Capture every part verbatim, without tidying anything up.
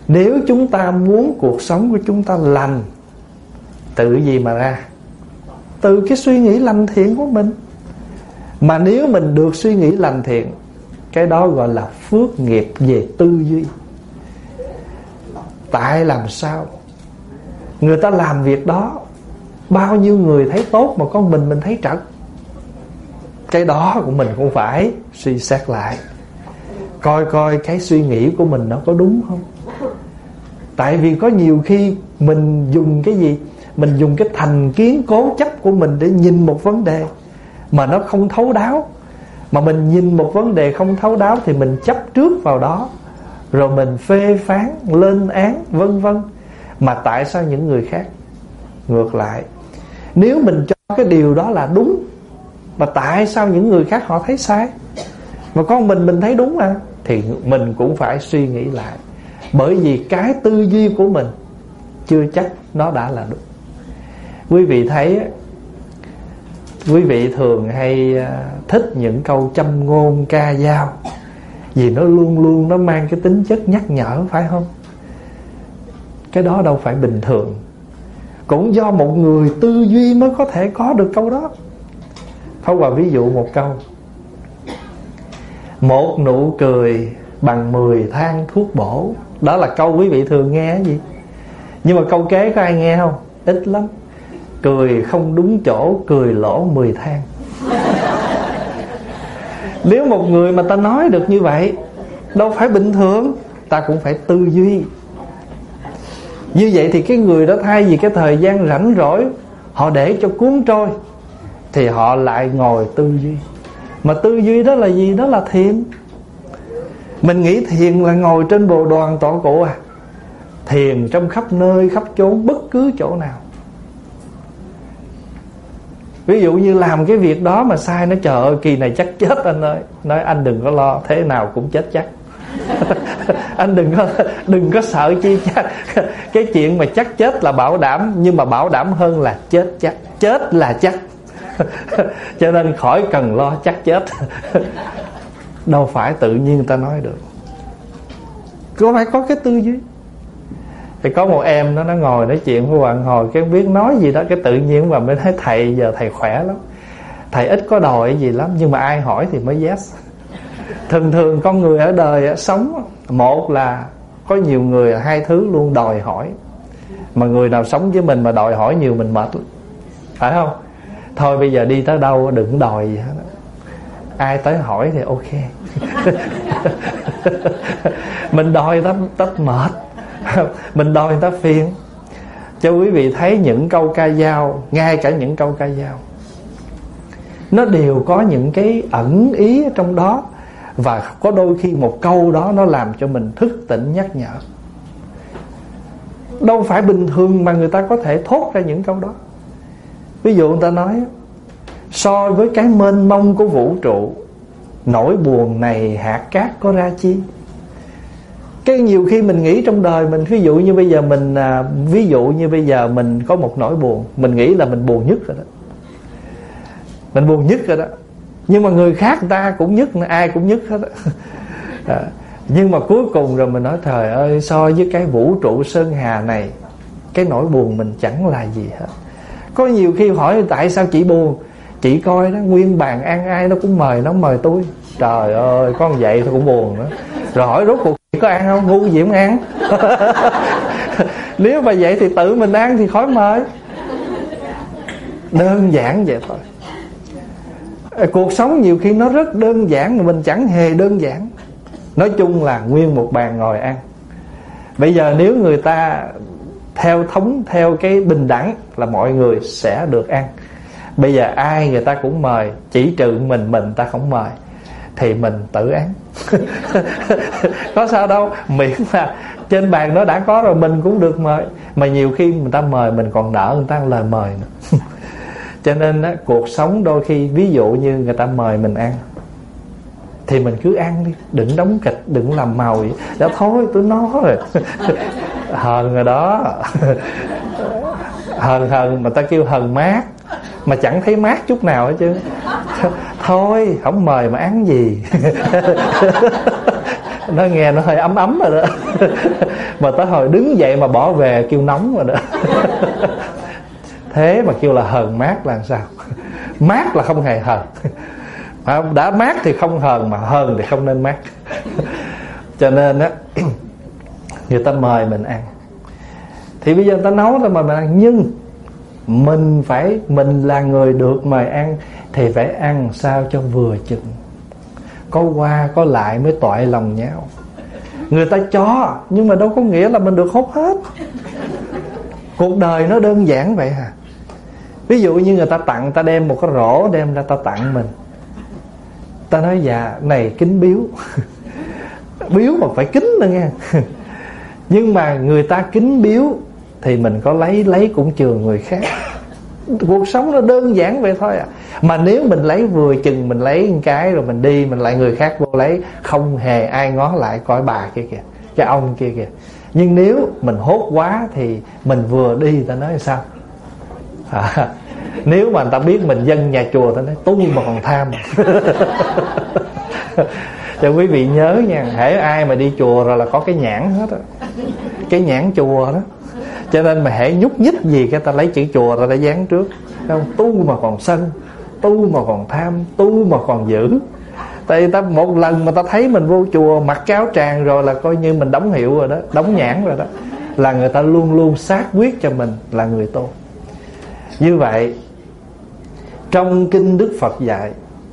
Nếu chúng ta muốn cuộc sống của chúng ta lành, từ gì mà ra? Từ cái suy nghĩ lành thiện của mình. Mà nếu mình được suy nghĩ lành thiện, cái đó gọi là phước nghiệp về tư duy. Tại làm sao người ta làm việc đó, bao nhiêu người thấy tốt mà con mình mình thấy trật. Cái đó của mình cũng phải suy xét lại, coi coi cái suy nghĩ của mình nó có đúng không. Tại vì có nhiều khi mình dùng cái gì? Mình dùng cái thành kiến cố chấp của mình để nhìn một vấn đề mà nó không thấu đáo. Mà mình nhìn một vấn đề không thấu đáo thì mình chấp trước vào đó, rồi mình phê phán, lên án, vân vân. Mà tại sao những người khác ngược lại? Nếu mình cho cái điều đó là đúng, mà tại sao những người khác họ thấy sai, mà con mình mình thấy đúng à? Thì mình cũng phải suy nghĩ lại. Bởi vì cái tư duy của mình chưa chắc nó đã là đúng. Quý vị thấy, quý vị thường hay thích những câu châm ngôn ca dao, vì nó luôn luôn nó mang cái tính chất nhắc nhở, phải không? Cái đó đâu phải bình thường. Cũng do một người tư duy mới có thể có được câu đó. Pháp Hòa ví dụ một câu: một nụ cười bằng mười thang thuốc bổ. Đó là câu quý vị thường nghe cái gì? Nhưng mà câu kế có ai nghe không? Ít lắm. Cười không đúng chỗ, cười lỗ mười thang. Nếu một người mà ta nói được như vậy, đâu phải bình thường, ta cũng phải tư duy. Như vậy thì cái người đó thay vì cái thời gian rảnh rỗi họ để cho cuốn trôi, thì họ lại ngồi tư duy. Mà tư duy đó là gì? Đó là thiền. Mình nghĩ thiền là ngồi trên bồ đoàn tọa cụ à? Thiền trong khắp nơi khắp chốn, bất cứ chỗ nào. Ví dụ như làm cái việc đó mà sai, nó trời ơi kỳ này chắc chết anh ơi. Nói anh đừng có lo, thế nào cũng chết chắc. Anh đừng có đừng có sợ chi chắc. Cái chuyện mà chắc chết là bảo đảm, nhưng mà bảo đảm hơn là chết chắc. Chết là chắc. Cho nên khỏi cần lo chắc chết. Đâu phải tự nhiên người ta nói được. Có phải có cái tư duy. Thì có một em đó, nó ngồi nói chuyện với bạn hồi, cái biết nói gì đó, cái tự nhiên mà mới thấy thầy giờ thầy khỏe lắm, thầy ít có đòi cái gì lắm, nhưng mà ai hỏi thì mới yes. Thường thường con người ở đời sống, một là có nhiều người hai thứ luôn đòi hỏi. Mà người nào sống với mình mà đòi hỏi nhiều mình mệt lắm, phải không? Thôi bây giờ đi tới đâu đừng đòi gì hết, ai tới hỏi thì ok. Mình đòi ta, ta mệt, mình đòi người ta phiền. Cho quý vị thấy những câu ca dao, ngay cả những câu ca dao, nó đều có những cái ẩn ý ở trong đó. Và có đôi khi một câu đó nó làm cho mình thức tỉnh, nhắc nhở. Đâu phải bình thường mà người ta có thể thốt ra những câu đó. Ví dụ người ta nói: so với cái mênh mông của vũ trụ, nỗi buồn này hạt cát có ra chi. Cái nhiều khi mình nghĩ trong đời mình, ví dụ như bây giờ mình à, ví dụ như bây giờ mình có một nỗi buồn, mình nghĩ là mình buồn nhất rồi đó, mình buồn nhất rồi đó. Nhưng mà người khác người ta cũng nhất, ai cũng nhất hết đó. À, nhưng mà cuối cùng rồi mình nói trời ơi, so với cái vũ trụ sơn hà này, cái nỗi buồn mình chẳng là gì hết. Có nhiều khi hỏi tại sao chị buồn, chị coi đó, nguyên bàn ăn ai nó cũng mời, nó mời tôi. Trời ơi, con vậy tôi cũng buồn nữa. Rồi hỏi rốt cuộc có ăn không, ngu gì không ăn. Nếu mà vậy thì tự mình ăn thì khỏi mời. Đơn giản vậy thôi. Cuộc sống nhiều khi nó rất đơn giản mà mình chẳng hề đơn giản. Nói chung là nguyên một bàn ngồi ăn. Bây giờ nếu người ta theo thống, theo cái bình đẳng là mọi người sẽ được ăn. Bây giờ ai người ta cũng mời, chỉ trừ mình, mình ta không mời, thì mình tự ăn. Có sao đâu, miễn là trên bàn nó đã có rồi, mình cũng được mời. Mà nhiều khi người ta mời mình còn nợ người ta lời mời nữa. Cho nên á, cuộc sống đôi khi ví dụ như người ta mời mình ăn thì mình cứ ăn đi, đừng đóng kịch, đừng làm màu vậy. Đó thôi tôi nói rồi. Hờn rồi đó. Hờn hờn mà ta kêu hờn mát, mà chẳng thấy mát chút nào hết chứ. Thôi không mời mà ăn gì. Nó nghe nó hơi ấm ấm rồi đó. Mà tới hồi đứng dậy mà bỏ về kêu nóng rồi đó. Thế mà kêu là hờn mát là sao? Mát là không hề hờn. Đã mát thì không hờn, mà hờn thì không nên mát. Cho nên á, người ta mời mình ăn thì bây giờ người ta nấu ra mời mình ăn, nhưng mình phải, mình là người được mời ăn thì phải ăn sao cho vừa chừng, có qua có lại mới toại lòng nhau. Người ta cho, nhưng mà đâu có nghĩa là mình được hốt hết. Cuộc đời nó đơn giản vậy à. Ví dụ như người ta tặng, ta đem một cái rổ đem ra ta tặng mình, ta nói dạ này kính biếu. Biếu mà phải kính nữa nghe. Nhưng mà người ta kính biếu thì mình có lấy, lấy cũng chừa người khác. Cuộc sống nó đơn giản vậy thôi à. Mà nếu mình lấy vừa chừng, mình lấy một cái rồi mình đi, mình lại người khác vô lấy, không hề ai ngó lại coi bà kia kìa, cái ông kia kìa. Nhưng nếu mình hốt quá thì mình vừa đi, người ta nói sao à, nếu mà người ta biết mình dân nhà chùa, ta nói tu mà còn tham. Cho quý vị nhớ nha, hễ ai mà đi chùa rồi là có cái nhãn hết á, cái nhãn chùa đó. Cho nên mà hễ nhúc nhích gì cái ta lấy chữ chùa ra để dán trước. Không, tu mà còn sân, tu mà còn tham, tu mà còn giữ. Tại vì ta một lần mà ta thấy mình vô chùa mặc cái áo tràng rồi là coi như mình đóng hiệu rồi đó, đóng nhãn rồi đó, là người ta luôn luôn xác quyết cho mình là người tu. Như vậy trong kinh Đức Phật dạy,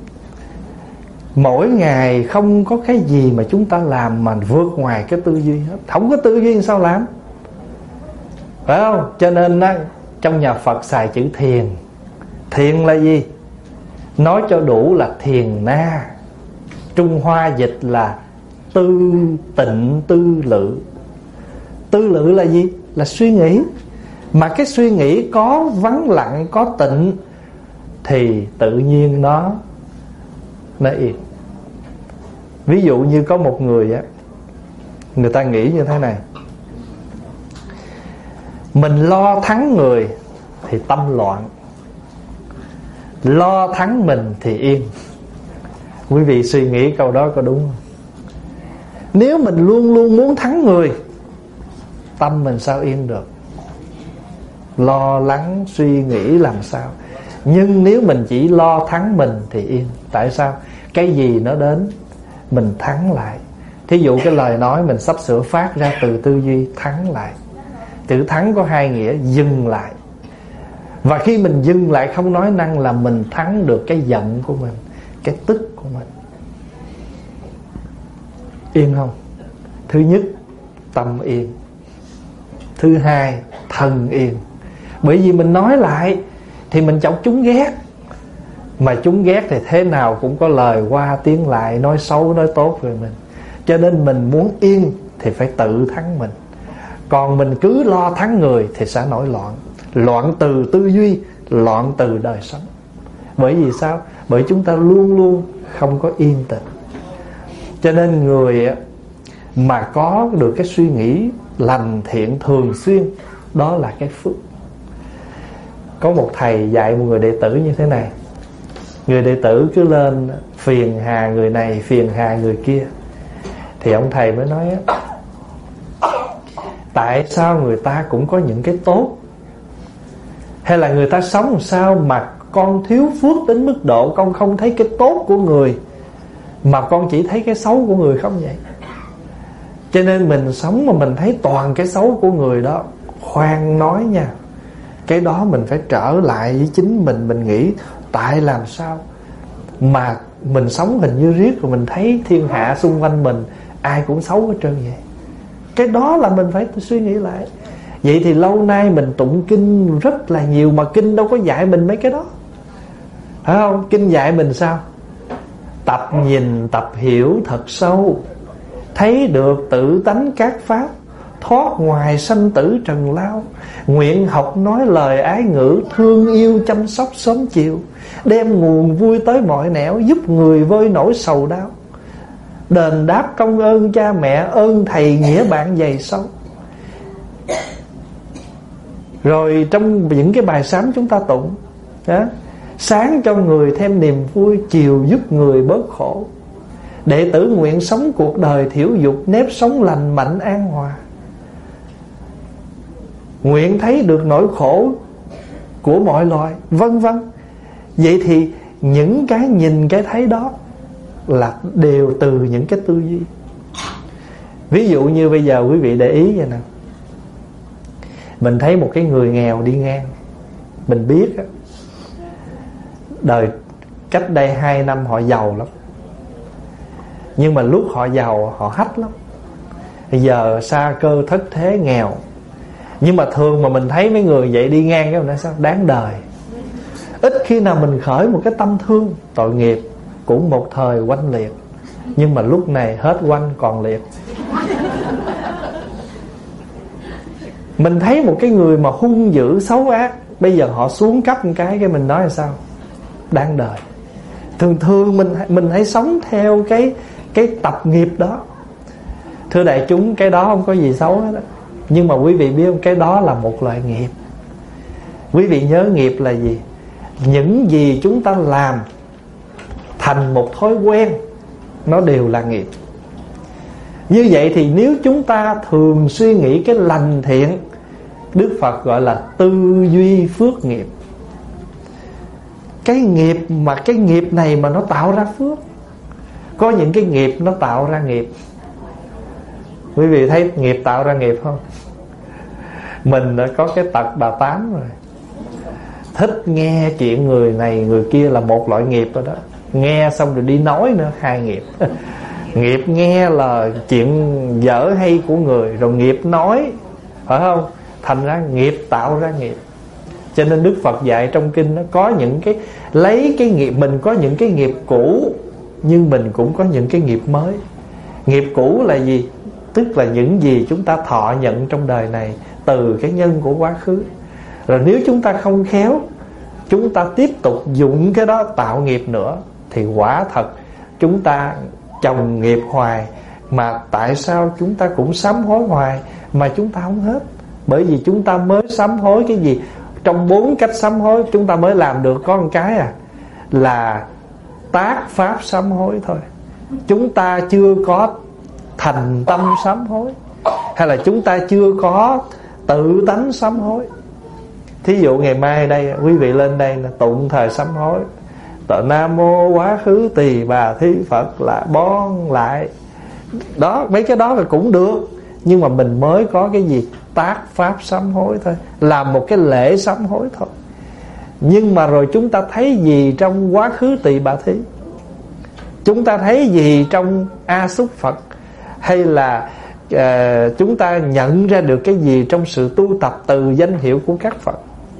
mỗi ngày không có cái gì mà chúng ta làm mà vượt ngoài cái tư duy hết. Không có tư duy sao làm, phải không? Cho nên đó, trong nhà Phật xài chữ thiền. Thiền là gì? Nói cho đủ là thiền na. Trung Hoa dịch là tư tịnh tư lự. Tư lự là gì? Là suy nghĩ. Mà cái suy nghĩ có vắng lặng, có tịnh thì tự nhiên nó nó yên. Ví dụ như có một người á, người ta nghĩ như thế này: mình lo thắng người thì tâm loạn, lo thắng mình thì yên. Quý vị suy nghĩ câu đó có đúng không? Nếu mình luôn luôn muốn thắng người, tâm mình sao yên được? Lo lắng suy nghĩ làm sao? Nhưng nếu mình chỉ lo thắng mình thì yên. Tại sao? Cái gì nó đến mình thắng lại. Thí dụ cái lời nói mình sắp sửa phát ra từ tư duy, thắng lại. Chữ thắng có hai nghĩa: dừng lại. Và khi mình dừng lại không nói năng là mình thắng được cái giận của mình, cái tức của mình. Yên không? Thứ nhất, tâm yên. Thứ hai, thân yên. Bởi vì mình nói lại thì mình chọc chúng ghét. Mà chúng ghét thì thế nào cũng có lời qua tiếng lại, nói xấu nói tốt về mình. Cho nên mình muốn yên thì phải tự thắng mình. Còn mình cứ lo thắng người thì sẽ nổi loạn. Loạn từ tư duy, loạn từ đời sống. Bởi vì sao? Bởi chúng ta luôn luôn không có yên tĩnh. Cho nên người mà có được cái suy nghĩ lành thiện thường xuyên, đó là cái phước. Có một thầy dạy một người đệ tử như thế này. Người đệ tử cứ lên phiền hà người này, phiền hà người kia. Thì ông thầy mới nói: tại sao người ta cũng có những cái tốt? Hay là người ta sống làm sao mà con thiếu phước đến mức độ con không thấy cái tốt của người, mà con chỉ thấy cái xấu của người không vậy? Cho nên mình sống mà mình thấy toàn cái xấu của người đó, khoan nói nha, cái đó mình phải trở lại với chính mình. Mình nghĩ tại làm sao mà mình sống hình như riết rồi mình thấy thiên hạ xung quanh mình ai cũng xấu hết trơn vậy? Cái đó là mình phải suy nghĩ lại. Vậy thì lâu nay mình tụng kinh rất là nhiều, mà kinh đâu có dạy mình mấy cái đó, phải không? Kinh dạy mình sao? Tập nhìn tập hiểu thật sâu, thấy được tự tánh các pháp, thoát ngoài sanh tử trần lao. Nguyện học nói lời ái ngữ, thương yêu chăm sóc sớm chiều, đem nguồn vui tới mọi nẻo, giúp người vơi nỗi sầu đau. Đền đáp công ơn cha mẹ, ơn thầy nghĩa bạn dày sâu. Rồi trong những cái bài sám chúng ta tụng đó, sáng cho người thêm niềm vui, chiều giúp người bớt khổ. Đệ tử nguyện sống cuộc đời thiểu dục, nếp sống lành mạnh an hòa. Nguyện thấy được nỗi khổ của mọi loài, vân vân. Vậy thì những cái nhìn, cái thấy đó là đều từ những cái tư duy. Ví dụ như bây giờ quý vị để ý vậy nè, mình thấy một cái người nghèo đi ngang, mình biết á, đời cách đây hai năm họ giàu lắm, nhưng mà lúc họ giàu họ hách lắm. Bây giờ sa cơ thất thế nghèo. Nhưng mà thường mà mình thấy mấy người vậy đi ngang cái mình nói sao đáng đời. Ít khi nào mình khởi một cái tâm thương. Tội nghiệp cũng một thời oanh liệt, nhưng mà lúc này hết oanh còn liệt. Mình thấy một cái người mà hung dữ xấu ác, bây giờ họ xuống cấp một cái cái mình nói là sao đáng đời. Thường thường mình mình hãy sống theo cái cái tập nghiệp đó. Thưa đại chúng, cái đó không có gì xấu hết đó. Nhưng mà quý vị biết không, cái đó là một loại nghiệp. Quý vị nhớ nghiệp là gì? Những gì chúng ta làm thành một thói quen, nó đều là nghiệp. Như vậy thì nếu chúng ta thường suy nghĩ cái lành thiện, Đức Phật gọi là tư duy phước nghiệp. Cái nghiệp mà cái nghiệp này mà nó tạo ra phước. Có những cái nghiệp nó tạo ra nghiệp. Quý vị thấy nghiệp tạo ra nghiệp không? Mình đã có cái tật bà Tám rồi, thích nghe chuyện người này người kia là một loại nghiệp rồi đó. Nghe xong rồi đi nói nữa, hai nghiệp. Nghiệp nghe là chuyện dở hay của người, rồi nghiệp nói, phải không? Thành ra nghiệp tạo ra nghiệp. Cho nên Đức Phật dạy trong kinh nó có những cái lấy cái nghiệp, mình có những cái nghiệp cũ, nhưng mình cũng có những cái nghiệp mới. Nghiệp cũ là gì? Tức là những gì chúng ta thọ nhận trong đời này từ cái nhân của quá khứ. Rồi nếu chúng ta không khéo, chúng ta tiếp tục dụng cái đó tạo nghiệp nữa, thì quả thật chúng ta chồng nghiệp hoài. Mà tại sao chúng ta cũng sám hối hoài mà chúng ta không hết? Bởi vì chúng ta mới sám hối cái gì? Trong bốn cách sám hối chúng ta mới làm được có một cái à, là tác pháp sám hối thôi. Chúng ta chưa có thành tâm sám hối, hay là chúng ta chưa có tự tánh sám hối. Thí dụ ngày mai đây quý vị lên đây là tụng thời sám hối, tờ Nam Mô Quá Khứ Tỳ Bà Thí Phật là bón lại. Đó, mấy cái đó là cũng được. Nhưng mà mình mới có cái gì? Tác pháp sám hối thôi, làm một cái lễ sám hối thôi. Nhưng mà rồi chúng ta thấy gì trong Quá Khứ Tỳ Bà Thí? Chúng ta thấy gì trong A Xúc Phật? Hay là uh, chúng ta nhận ra được cái gì trong sự tu tập từ danh hiệu của các Phật?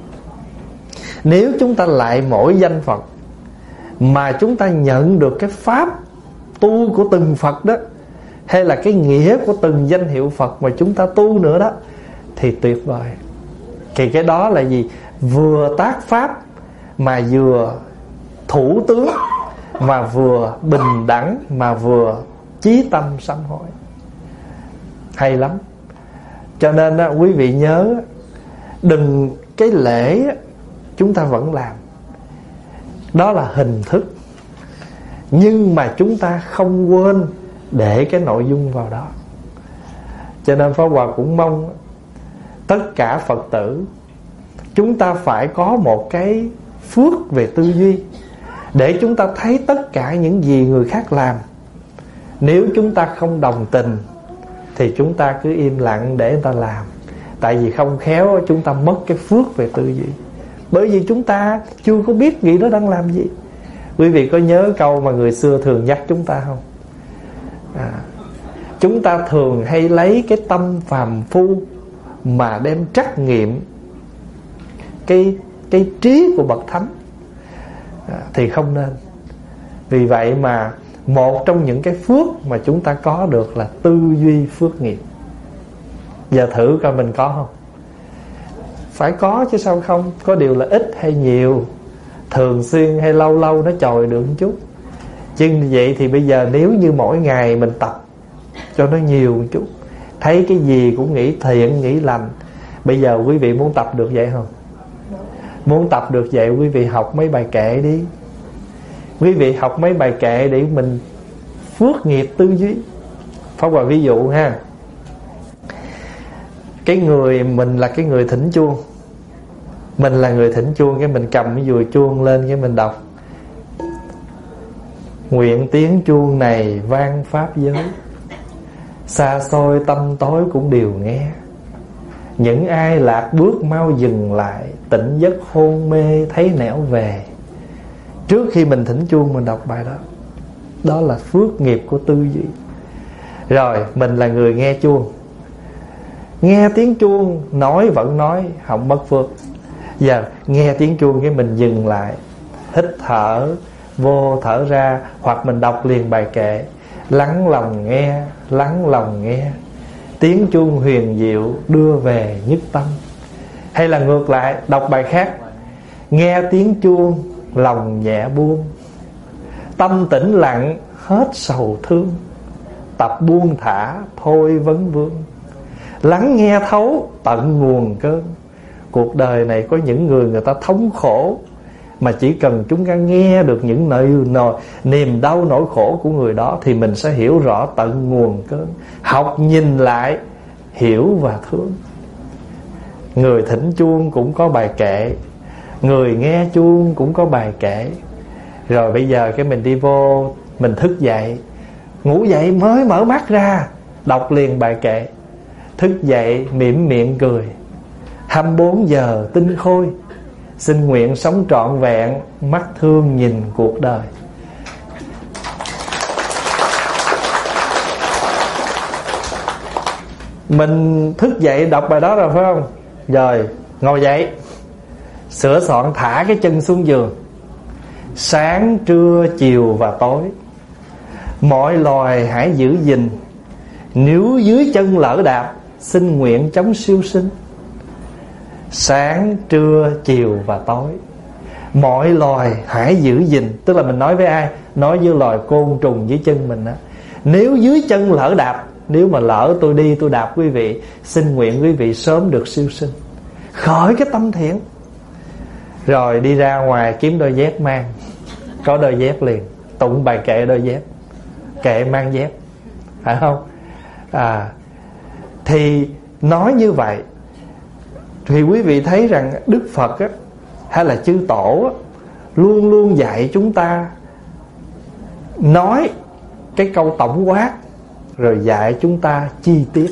Nếu chúng ta lại mỗi danh Phật mà chúng ta nhận được cái pháp tu của từng Phật đó, hay là cái nghĩa của từng danh hiệu Phật mà chúng ta tu nữa đó, thì tuyệt vời. Thì cái đó là gì? Vừa tác pháp mà vừa thủ tướng, mà vừa bình đẳng, mà vừa chí tâm sám hối. Hay lắm. Cho nên đó, quý vị nhớ, đừng cái lễ chúng ta vẫn làm, đó là hình thức, nhưng mà chúng ta không quên để cái nội dung vào đó. Cho nên Pháp Hòa cũng mong tất cả Phật tử chúng ta phải có một cái phước về tư duy, để chúng ta thấy tất cả những gì người khác làm, nếu chúng ta không đồng tình thì chúng ta cứ im lặng để người ta làm. Tại vì không khéo chúng ta mất cái phước về tư duy, bởi vì chúng ta chưa có biết nghĩ nó đang làm gì. Quý vị có nhớ câu mà người xưa thường nhắc chúng ta không? À, chúng ta thường hay lấy cái tâm phàm phu mà đem trắc nghiệm cái, cái trí của bậc thánh, à, thì không nên. Vì vậy mà một trong những cái phước mà chúng ta có được là tư duy phước nghiệp. Giờ thử coi mình có không? Phải có chứ sao không? Có điều là ít hay nhiều, thường xuyên hay lâu lâu nó chồi được một chút. Chứ vậy thì bây giờ nếu như mỗi ngày mình tập cho nó nhiều một chút, thấy cái gì cũng nghĩ thiện, nghĩ lành. Bây giờ quý vị muốn tập được vậy không? Muốn tập được vậy quý vị học mấy bài kệ đi. Quý vị học mấy bài kệ để mình phước nghiệp tư duy. Pháp Hòa ví dụ ha, cái người mình là cái người thỉnh chuông, mình là người thỉnh chuông, cái mình cầm cái dùi chuông lên, cái mình đọc: nguyện tiếng chuông này vang pháp giới, xa xôi tâm tối cũng đều nghe. Những ai lạc bước mau dừng lại, tỉnh giấc hôn mê thấy nẻo về. Trước khi mình thỉnh chuông mình đọc bài đó. Đó là phước nghiệp của tư duy. Rồi mình là người nghe chuông, nghe tiếng chuông nói vẫn nói, không mất phước. Giờ nghe tiếng chuông cái mình dừng lại, hít thở vô thở ra, hoặc mình đọc liền bài kệ: lắng lòng nghe, lắng lòng nghe, tiếng chuông huyền diệu đưa về nhất tâm. Hay là ngược lại, đọc bài khác: nghe tiếng chuông lòng nhẹ buông, tâm tĩnh lặng hết sầu thương, tập buông thả thôi vấn vương, lắng nghe thấu tận nguồn cơn. Cuộc đời này có những người người ta thống khổ, mà chỉ cần chúng ta nghe được những nơi nồi, niềm đau nỗi khổ của người đó, thì mình sẽ hiểu rõ tận nguồn cơn. Học nhìn lại, hiểu và thương. Người thỉnh chuông cũng có bài kệ, người nghe chuông cũng có bài kệ. Rồi bây giờ cái mình đi vô, mình thức dậy, ngủ dậy mới mở mắt ra, đọc liền bài kệ. Thức dậy mỉm miệng cười, hai mươi bốn giờ tinh khôi, xin nguyện sống trọn vẹn, mắt thương nhìn cuộc đời. Mình thức dậy đọc bài đó rồi phải không? Rồi ngồi dậy, sửa soạn thả cái chân xuống giường. Sáng, trưa, chiều và tối, mọi loài hãy giữ gìn, nếu dưới chân lỡ đạp, xin nguyện chống siêu sinh. Sáng, trưa, chiều và tối, mọi loài hãy giữ gìn. Tức là mình nói với ai? Nói với loài côn trùng dưới chân mình đó. Nếu dưới chân lỡ đạp, nếu mà lỡ tôi đi tôi đạp quý vị, xin nguyện quý vị sớm được siêu sinh. Khởi cái tâm thiện. Rồi đi ra ngoài kiếm đôi dép mang, có đôi dép liền, tụng bài kệ đôi dép, kệ mang dép, phải không? À, thì nói như vậy thì quý vị thấy rằng Đức Phật á, hay là chư tổ á, luôn luôn dạy chúng ta nói cái câu tổng quát, rồi dạy chúng ta chi tiết.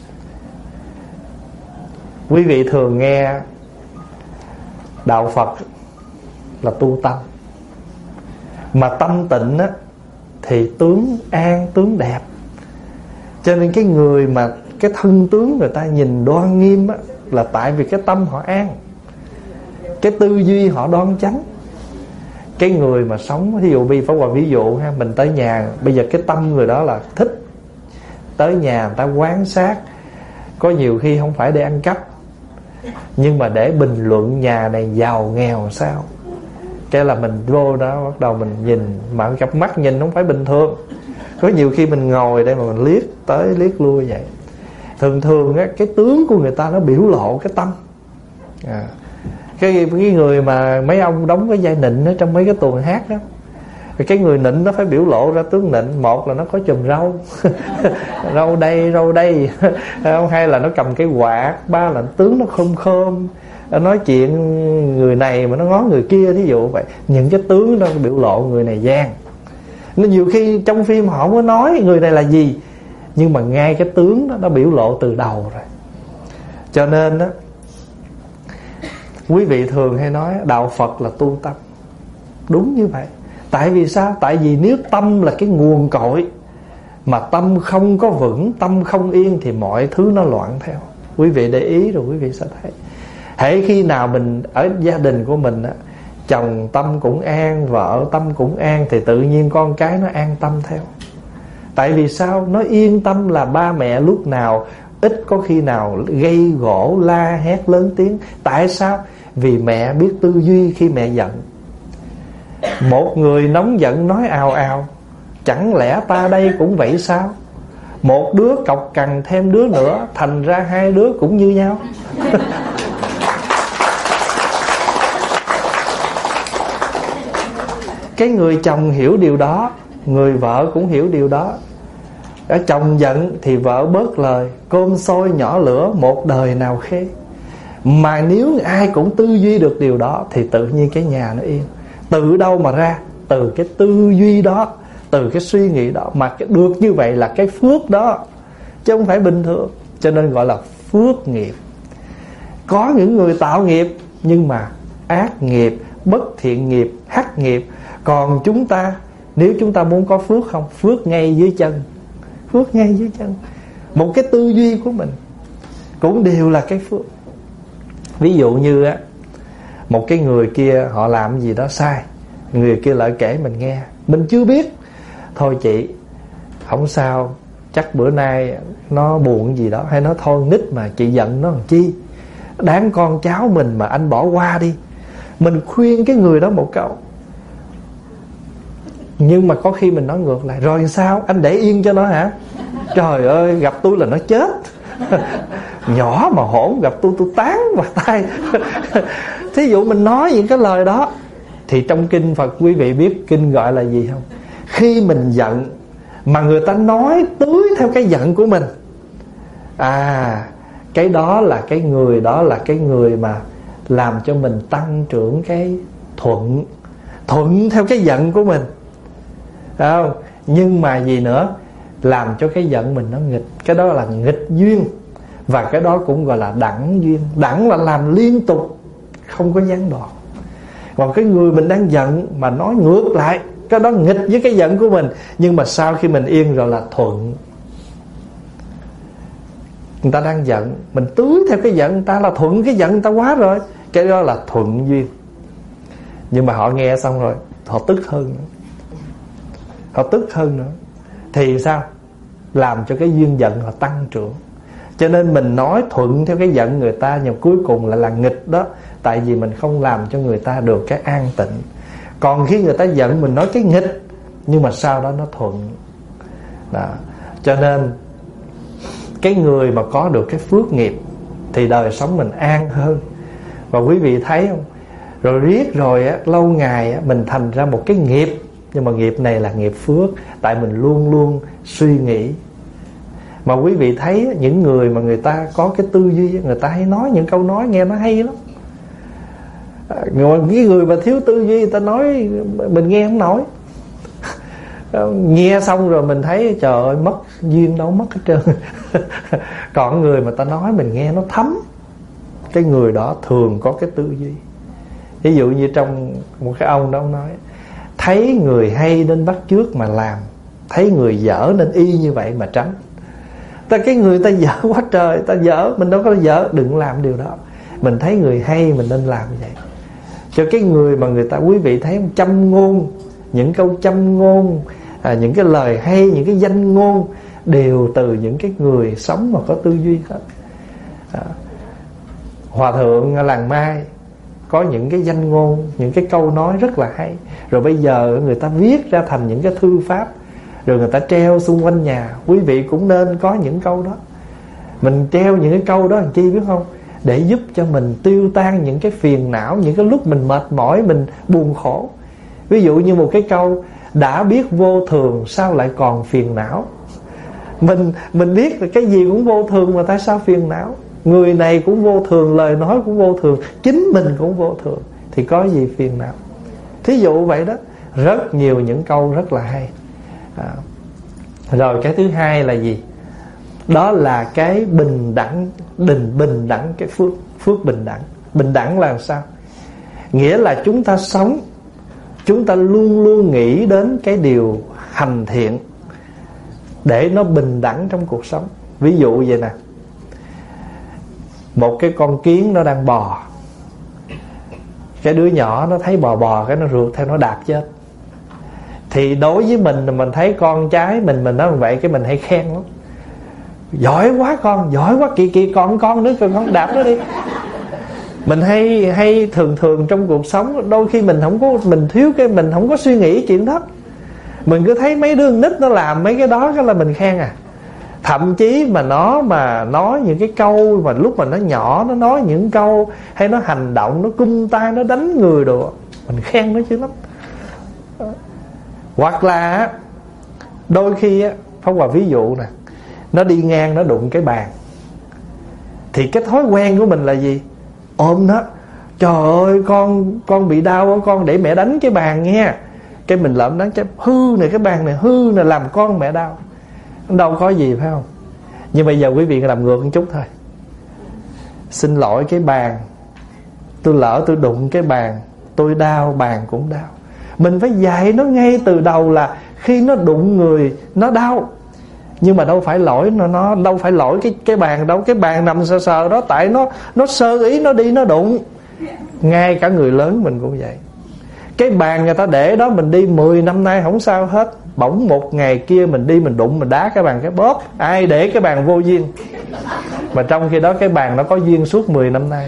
Quý vị thường nghe đạo Phật là tu tâm, mà tâm tịnh á, thì tướng an tướng đẹp. Cho nên cái người mà cái thân tướng người ta nhìn đoan nghiêm á, là tại vì cái tâm họ an, cái tư duy họ đoan chánh. Cái người mà sống, ví dụ Bi Pháp Hòa ví dụ ha, mình tới nhà, bây giờ cái tâm người đó là thích tới nhà người ta quan sát. Có nhiều khi không phải để ăn cắp, nhưng mà để bình luận nhà này giàu nghèo sao. Cái là mình vô đó bắt đầu mình nhìn, mà cặp mắt nhìn không phải bình thường. Có nhiều khi mình ngồi đây mà mình liếc tới liếc lui vậy. Thường thường á, cái tướng của người ta nó biểu lộ cái tâm. à, cái, cái người mà mấy ông đóng cái vai nịnh ở trong mấy cái tuồng hát đó, cái người nịnh nó phải biểu lộ ra tướng nịnh. Một là nó có chùm râu râu đây râu đây hai là nó cầm cái quạt, ba là tướng nó khom khom, nói chuyện người này mà nó ngó người kia, thí dụ vậy. Những cái tướng đó biểu lộ người này gian. Nên nhiều khi trong phim họ không có nói người này là gì, nhưng mà ngay cái tướng đó nó biểu lộ từ đầu rồi. Cho nên đó, quý vị thường hay nói đạo Phật là tu tâm. Đúng như vậy. Tại vì sao? Tại vì nếu tâm là cái nguồn cội, mà tâm không có vững, tâm không yên, thì mọi thứ nó loạn theo. Quý vị để ý rồi quý vị sẽ thấy. Hễ khi nào mình ở gia đình của mình á, chồng tâm cũng an, vợ tâm cũng an, thì tự nhiên con cái nó an tâm theo. Tại vì sao? Nó yên tâm là ba mẹ lúc nào ít có khi nào gây gỗ la hét lớn tiếng. Tại sao? Vì mẹ biết tư duy khi mẹ giận. Một người nóng giận nói ào ào, chẳng lẽ ta đây cũng vậy sao? Một đứa cọc cằn thêm đứa nữa, thành ra hai đứa cũng như nhau. Cái người chồng hiểu điều đó Người vợ cũng hiểu điều đó. Ở chồng giận thì vợ bớt lời. Cơm sôi nhỏ lửa, một đời nào khê. Mà nếu ai cũng tư duy được điều đó thì tự nhiên cái nhà nó yên. Từ đâu mà ra? Từ cái tư duy đó, từ cái suy nghĩ đó. Mà được như vậy là cái phước đó, chứ không phải bình thường. Cho nên gọi là phước nghiệp. Có những người tạo nghiệp nhưng mà ác nghiệp, bất thiện nghiệp, hắc nghiệp. Còn chúng ta, nếu chúng ta muốn có phước không? Phước ngay dưới chân. Phước ngay dưới chân. Một cái tư duy của mình cũng đều là cái phước. Ví dụ như á, một cái người kia họ làm gì đó sai, người kia lại kể mình nghe, mình chưa biết. Thôi chị, không sao, chắc bữa nay nó buồn gì đó, hay nó thôi nít mà chị giận nó làm chi, đáng con cháu mình mà anh bỏ qua đi. Mình khuyên cái người đó một câu, nhưng mà có khi mình nói ngược lại, rồi sao, anh để yên cho nó hả? Trời ơi, gặp tôi là nó chết. Nhỏ mà hỗn, gặp tôi tôi tán vào tay. Thí dụ mình nói những cái lời đó, thì trong kinh Phật quý vị biết kinh gọi là gì không? Khi mình giận mà người ta nói tưới theo cái giận của mình, à, cái đó là cái người đó là cái người mà làm cho mình tăng trưởng cái thuận, thuận theo cái giận của mình, phải không? Nhưng mà gì nữa, làm cho cái giận mình nó nghịch, cái đó là nghịch duyên. Và cái đó cũng gọi là đẳng duyên. Đẳng là làm liên tục, không có gián đoạn. Còn cái người mình đang giận mà nói ngược lại, cái đó nghịch với cái giận của mình. Nhưng mà sau khi mình yên rồi là thuận. Người ta đang giận, mình tưới theo cái giận người ta là thuận cái giận người ta quá rồi, cái đó là thuận duyên. Nhưng mà họ nghe xong rồi họ tức hơn nữa. Họ tức hơn nữa thì sao? Làm cho cái duyên giận họ tăng trưởng. Cho nên mình nói thuận theo cái giận người ta, nhưng cuối cùng lại là nghịch đó. Tại vì mình không làm cho người ta được cái an tịnh. Còn khi người ta giận mình nói cái nghịch, nhưng mà sau đó nó thuận đó. Cho nên cái người mà có được cái phước nghiệp thì đời sống mình an hơn. Và quý vị thấy không, rồi riết rồi á, lâu ngày á, mình thành ra một cái nghiệp. Nhưng mà nghiệp này là nghiệp phước. Tại mình luôn luôn suy nghĩ. Mà quý vị thấy những người mà người ta có cái tư duy, người ta hay nói những câu nói nghe nó hay lắm. Những người mà thiếu tư duy, người ta nói mình nghe không nổi. Nghe xong rồi mình thấy trời ơi, mất duyên đâu mất hết trơn. Còn người mà ta nói mình nghe nó thấm, cái người đó thường có cái tư duy. Ví dụ như trong một cái ông đó, ông nói thấy người hay nên bắt chước mà làm, thấy người dở nên y như vậy mà tránh. Ta cái người ta dở quá trời, ta dở, mình đâu có dở, đừng làm điều đó. Mình thấy người hay mình nên làm như vậy. Cho cái người mà người ta, quý vị thấy không, châm ngôn, những câu châm ngôn, à, những cái lời hay, những cái danh ngôn đều từ những cái người sống mà có tư duy hết. à, Hòa thượng Làng Mai có những cái danh ngôn, những cái câu nói rất là hay. Rồi bây giờ người ta viết ra thành những cái thư pháp, rồi người ta treo xung quanh nhà. Quý vị cũng nên có những câu đó. Mình treo những cái câu đó làm chi biết không? Để giúp cho mình tiêu tan những cái phiền não, những cái lúc mình mệt mỏi, mình buồn khổ. Ví dụ như một cái câu, đã biết vô thường sao lại còn phiền não. Mình mình biết là cái gì cũng vô thường mà tại sao phiền não? Người này cũng vô thường, lời nói cũng vô thường, chính mình cũng vô thường, thì có gì phiền não? Thí dụ vậy đó. Rất nhiều những câu rất là hay. à. Rồi cái thứ hai là gì? Đó là cái bình đẳng. Bình, bình đẳng cái phước. Phước bình đẳng. Bình đẳng là sao? Nghĩa là chúng ta sống, chúng ta luôn luôn nghĩ đến cái điều hành thiện để nó bình đẳng trong cuộc sống. Ví dụ vậy nè, một cái con kiến nó đang bò, cái đứa nhỏ nó thấy bò bò, cái nó rượt theo nó đạp chết. Thì đối với mình, mình thấy con trái mình mình nói vậy, cái mình hay khen lắm. Giỏi quá con, giỏi quá, kìa kìa con con nữa, con đạp nó đi. Mình hay hay thường thường trong cuộc sống, đôi khi mình không có, mình thiếu cái, mình không có suy nghĩ chuyện đó. Mình cứ thấy mấy đứa nít nó làm mấy cái đó, cái là mình khen à. Thậm chí mà nó mà nói những cái câu mà lúc mà nó nhỏ, nó nói những câu hay nó hành động, nó cung tay, nó đánh người đồ, mình khen nó chứ lắm. Hoặc là Đôi khi á, Pháp Hòa ví dụ nè, nó đi ngang nó đụng cái bàn, thì cái thói quen của mình là gì? Ôm nó, trời ơi con con bị đau á, con để mẹ đánh cái bàn nghe. Cái mình lợm đánh cái hư này, cái bàn này hư này, làm con mẹ đau. Đâu có gì phải không? Nhưng bây giờ quý vị làm ngược một chút thôi. Xin lỗi cái bàn, tôi lỡ tôi đụng cái bàn, tôi đau, bàn cũng đau. Mình phải dạy nó ngay từ đầu là khi nó đụng người nó đau, nhưng mà đâu phải lỗi nó, nó đâu phải lỗi cái cái bàn đâu. Cái bàn nằm sờ sờ đó, tại nó nó sơ ý nó đi nó đụng. Ngay cả người lớn mình cũng vậy. Cái bàn người ta để đó mình đi mười năm nay không sao hết, bỗng một ngày kia mình đi mình đụng, mình đá cái bàn cái bóp. Ai để cái bàn vô duyên, mà trong khi đó cái bàn nó có duyên suốt mười năm nay.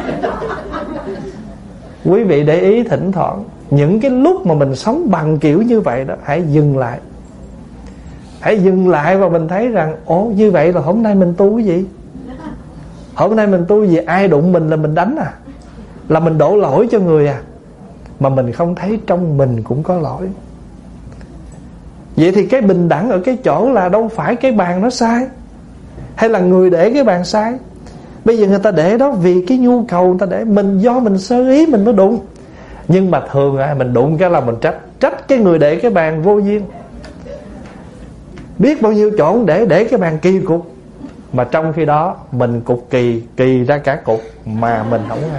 Quý vị để ý thỉnh thoảng những cái lúc mà mình sống bằng kiểu như vậy đó, hãy dừng lại. Hãy dừng lại và mình thấy rằng ồ, như vậy là hôm nay mình tu cái gì? Hôm nay mình tu cái gì? Ai đụng mình là mình đánh à? Là mình đổ lỗi cho người à? Mà mình không thấy trong mình cũng có lỗi. Vậy thì cái bình đẳng ở cái chỗ là đâu phải cái bàn nó sai, hay là người để cái bàn sai. Bây giờ người ta để đó vì cái nhu cầu người ta để, mình do mình sơ ý mình mới đụng. Nhưng mà thường à, mình đụng cái là mình trách Trách cái người để cái bàn vô duyên. Biết bao nhiêu chỗ để để cái bàn kỳ cục, mà trong khi đó mình cục kỳ, kỳ ra cả cục mà mình không hay.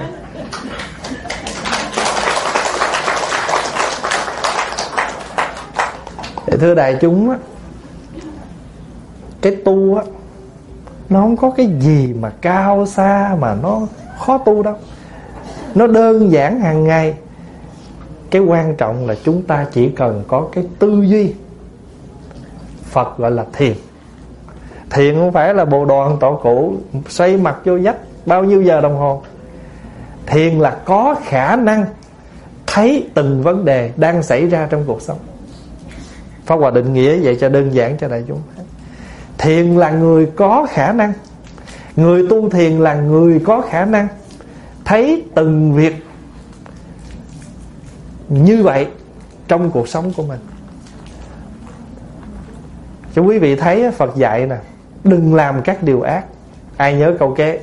Thưa đại chúng á, cái tu á, nó không có cái gì mà cao xa mà nó khó tu đâu. Nó đơn giản hàng ngày. Cái quan trọng là chúng ta chỉ cần có cái tư duy. Phật gọi là thiền. Thiền không phải là bồ đoàn tọa cụ xoay mặt vô vách bao nhiêu giờ đồng hồ. Thiền là có khả năng thấy từng vấn đề đang xảy ra trong cuộc sống. Pháp Hòa định nghĩa vậy cho đơn giản cho đại chúng. Thiền là người có khả năng. Người tu thiền là người có khả năng thấy từng việc như vậy trong cuộc sống của mình. Cho quý vị thấy Phật dạy nè, đừng làm các điều ác. Ai nhớ câu kế?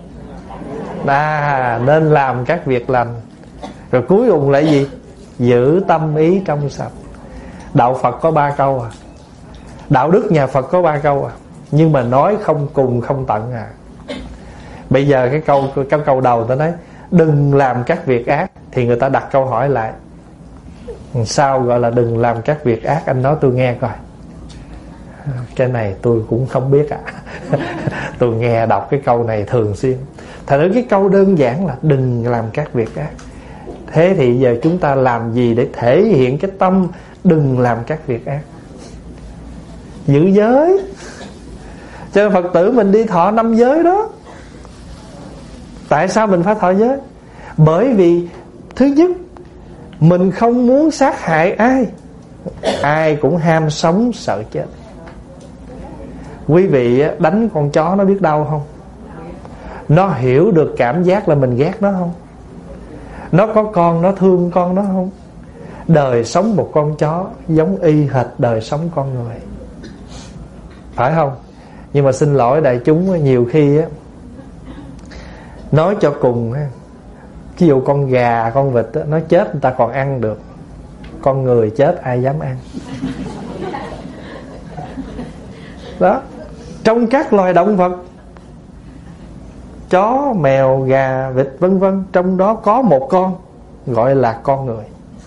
À, nên làm các việc lành. Rồi cuối cùng là gì? Giữ tâm ý trong sạch. Đạo Phật có ba câu à. Đạo đức nhà Phật có ba câu à. Nhưng mà nói không cùng không tận à. Bây giờ cái câu cái câu đầu ta nói đừng làm các việc ác, thì người ta đặt câu hỏi lại, sao gọi là đừng làm các việc ác? Anh nói tôi nghe coi. Cái này tôi cũng không biết ạ. À. Tôi nghe đọc cái câu này thường xuyên. Thật ra cái câu đơn giản là đừng làm các việc ác. Thế thì giờ chúng ta làm gì để thể hiện cái tâm đừng làm các việc ác? Giữ giới. Cho nên Phật tử mình đi thọ năm giới đó. Tại sao mình phải thọ giới? Bởi vì thứ nhất, mình không muốn sát hại ai. Ai cũng ham sống sợ chết. Quý vị đánh con chó nó biết đau không? Nó hiểu được cảm giác là mình ghét nó không? Nó có con nó thương con nó không? Đời sống một con chó giống y hệt đời sống con người, phải không? Nhưng mà xin lỗi đại chúng, nhiều khi á, nói cho cùng á, ví dụ con gà, con vịt á, nó chết người ta còn ăn được. Con người chết ai dám ăn. Đó. Trong các loài động vật, chó, mèo, gà, vịt vân vân, trong đó có một con gọi là con người.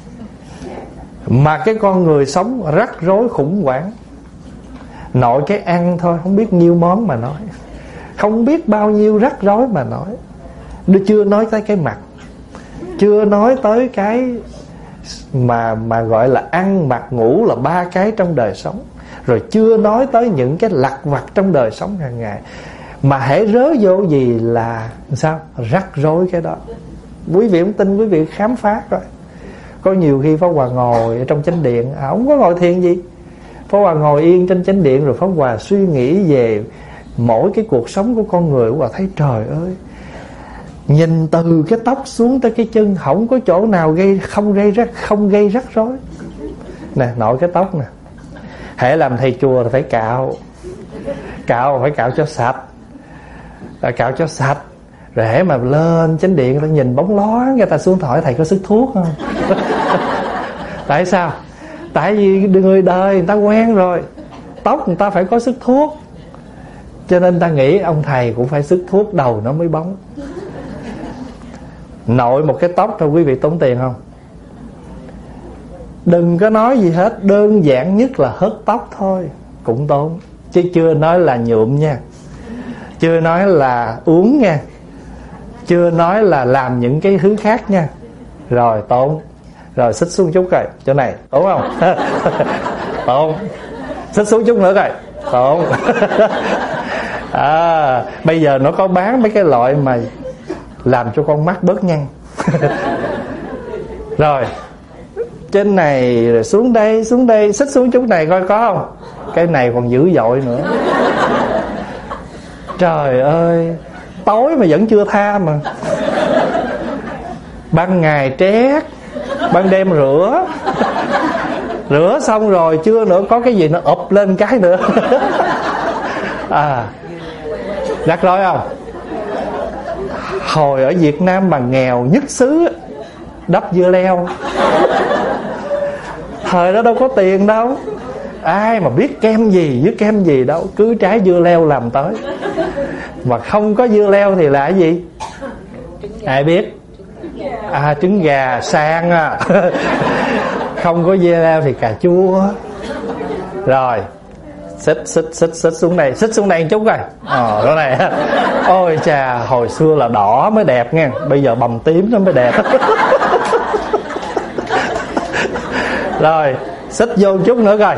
Mà cái con người sống rắc rối khủng hoảng. Nội cái ăn thôi không biết nhiêu món mà nói, không biết bao nhiêu rắc rối mà nói. Nó chưa nói tới cái mặt, chưa nói tới cái mà mà gọi là ăn mặc ngủ là ba cái trong đời sống, rồi chưa nói tới những cái lặt vặt trong đời sống hàng ngày. Mà hễ rớ vô gì là sao? Rắc rối cái đó. Quý vị không tin, quý vị khám phá coi. Có nhiều khi Pháp Hòa ngồi ở trong chánh điện, à, không có ngồi thiền gì. Pháp Hòa ngồi yên trên chánh điện, rồi Pháp Hòa suy nghĩ về mỗi cái cuộc sống của con người. Pháp Hòa thấy trời ơi, nhìn từ cái tóc xuống tới cái chân, không có chỗ nào gây không gây rắc không gây rắc rối. Nè, nội cái tóc nè, Hễ làm thầy chùa thì phải cạo. Cạo phải cạo cho sạch, cạo cho sạch. Rồi hễ mà lên chánh điện ta nhìn bóng ló, người ta xuống hỏi thầy có sức thuốc không? Tại sao? Tại vì người đời người ta quen rồi, tóc người ta phải có sức thuốc, cho nên ta nghĩ ông thầy cũng phải sức thuốc đầu nó mới bóng. Nội một cái tóc thôi quý vị tốn tiền không? Đừng có nói gì hết, đơn giản nhất là hớt tóc thôi cũng tốn. Chứ chưa nói là nhuộm nha, chưa nói là uống nha, chưa nói là làm những cái thứ khác nha. Rồi tốn. Rồi xích xuống chút coi, chỗ này tốn không? Tốn. Xích xuống chút nữa coi, tốn. À, bây giờ nó có bán mấy cái loại mà làm cho con mắt bớt nhăn. Rồi trên này rồi xuống đây, xuống đây, xích xuống chút này coi có không. Cái này còn dữ dội nữa. Trời ơi, tối mà vẫn chưa tha mà. Ban ngày trét, ban đêm rửa. Rửa xong rồi chưa nữa có cái gì nó ụp lên cái nữa. À, rắc rối không? Hồi ở Việt Nam mà nghèo nhất xứ, đắp dưa leo. Thời đó đâu có tiền đâu, ai mà biết kem gì với kem gì đâu, cứ trái dưa leo làm tới. Mà không có dưa leo thì là cái gì? Ai biết? À, trứng gà sang à. Không có dưa leo thì cà chua. Rồi xích xích xích xích xuống đây, xích xuống đây một chút coi. Ờ, đó này. Ôi chà, hồi xưa là đỏ mới đẹp nha, bây giờ bầm tím nó mới đẹp. Rồi xích vô chút nữa coi.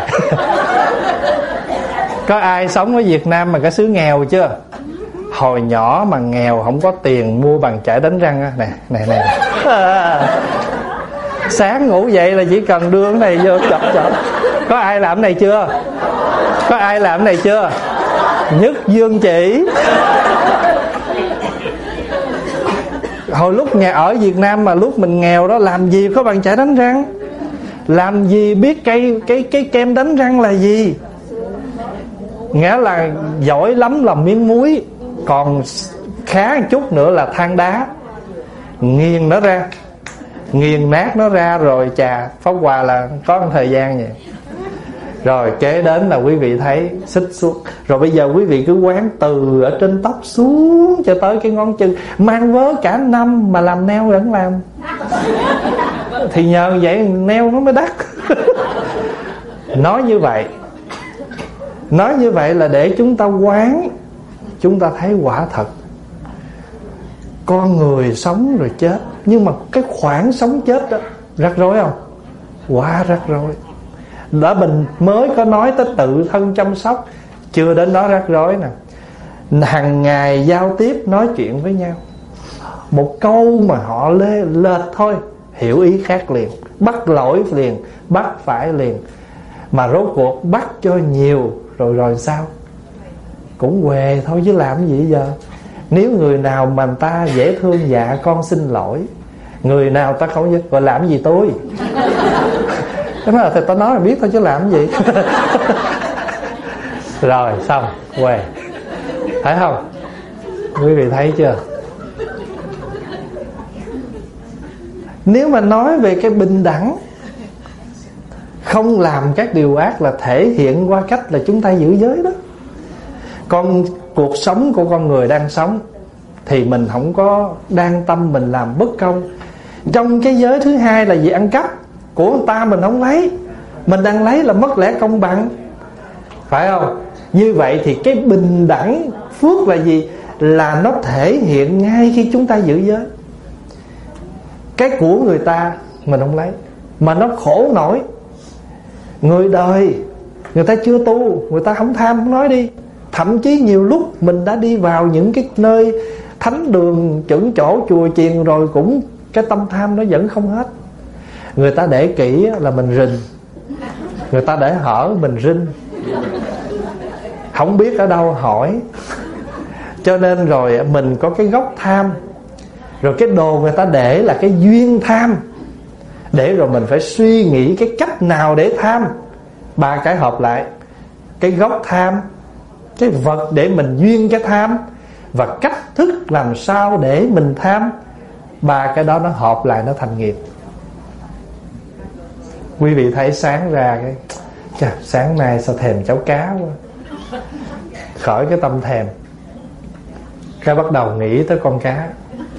Có ai sống ở Việt Nam mà cái xứ nghèo chưa? Hồi nhỏ mà nghèo không có tiền mua bàn chải đánh răng á. Nè, nè, nè. À, sáng ngủ dậy là chỉ cần đưa cái này vô chọc chọc. Có ai làm cái này chưa? Có ai làm cái này chưa? Nhất dương chỉ. Hồi lúc nhà ở Việt Nam mà lúc mình nghèo đó, làm gì có bàn chải đánh răng, làm gì biết cây cái cái kem đánh răng là gì. Nghĩa là giỏi lắm là miếng muối, còn khá một chút nữa là than đá. Nghiền nó ra, nghiền nát nó ra rồi chà, Pháp Hòa là có một thời gian vậy. Rồi kế đến là quý vị thấy xích xuống. Rồi bây giờ quý vị cứ quán từ ở trên tóc xuống cho tới cái ngón chân, mang vớ cả năm mà làm neo vẫn làm. Thì nhờ vậy neo nó mới đắt. Nói như vậy, nói như vậy là để chúng ta quán, chúng ta thấy quả thật con người sống rồi chết. Nhưng mà cái khoảng sống chết đó rắc rối không? Quá rắc rối. Đã mình mới có nói tới tự thân chăm sóc, chưa đến đó rắc rối nè. Hằng ngày giao tiếp nói chuyện với nhau, một câu mà họ lê lệch thôi hiểu ý khác liền, bắt lỗi liền, bắt phải liền. Mà rốt cuộc bắt cho nhiều rồi rồi sao? Cũng què thôi chứ làm gì giờ. Nếu người nào mà người ta dễ thương, dạ con xin lỗi. Người nào ta không gọi làm gì tôi. Cái đó là thì ta nói là biết thôi chứ làm gì. Rồi xong què. Thấy không? Quý vị thấy chưa? Nếu mà nói về cái bình đẳng, không làm các điều ác là thể hiện qua cách là chúng ta giữ giới đó. Còn cuộc sống của con người đang sống thì mình không có đang tâm mình làm bất công. Trong cái giới thứ hai là gì? Ăn cắp của người ta mình không lấy, mình đang lấy là mất lẽ công bằng, phải không? Như vậy thì cái bình đẳng phước là gì? Là nó thể hiện ngay khi chúng ta giữ giới. Cái của người ta mình không lấy, mà nó khổ nổi. Người đời người ta chưa tu, người ta không tham không nói đi. Thậm chí nhiều lúc mình đã đi vào những cái nơi thánh đường, chuẩn chỗ, chùa chiền rồi, cũng cái tâm tham nó vẫn không hết. Người ta để kỹ là mình rình, người ta để hở mình rinh, không biết ở đâu hỏi. Cho nên rồi mình có cái gốc tham, rồi cái đồ người ta để là cái duyên tham, để rồi mình phải suy nghĩ cái cách nào để tham. Ba cái hợp lại cái gốc tham, cái vật để mình duyên cái tham, và cách thức làm sao để mình tham. Ba cái đó nó hợp lại nó thành nghiệp. Quý vị thấy sáng ra cái chà, sáng nay sao thèm cháo cá quá, khởi cái tâm thèm, cái bắt đầu nghĩ tới con cá.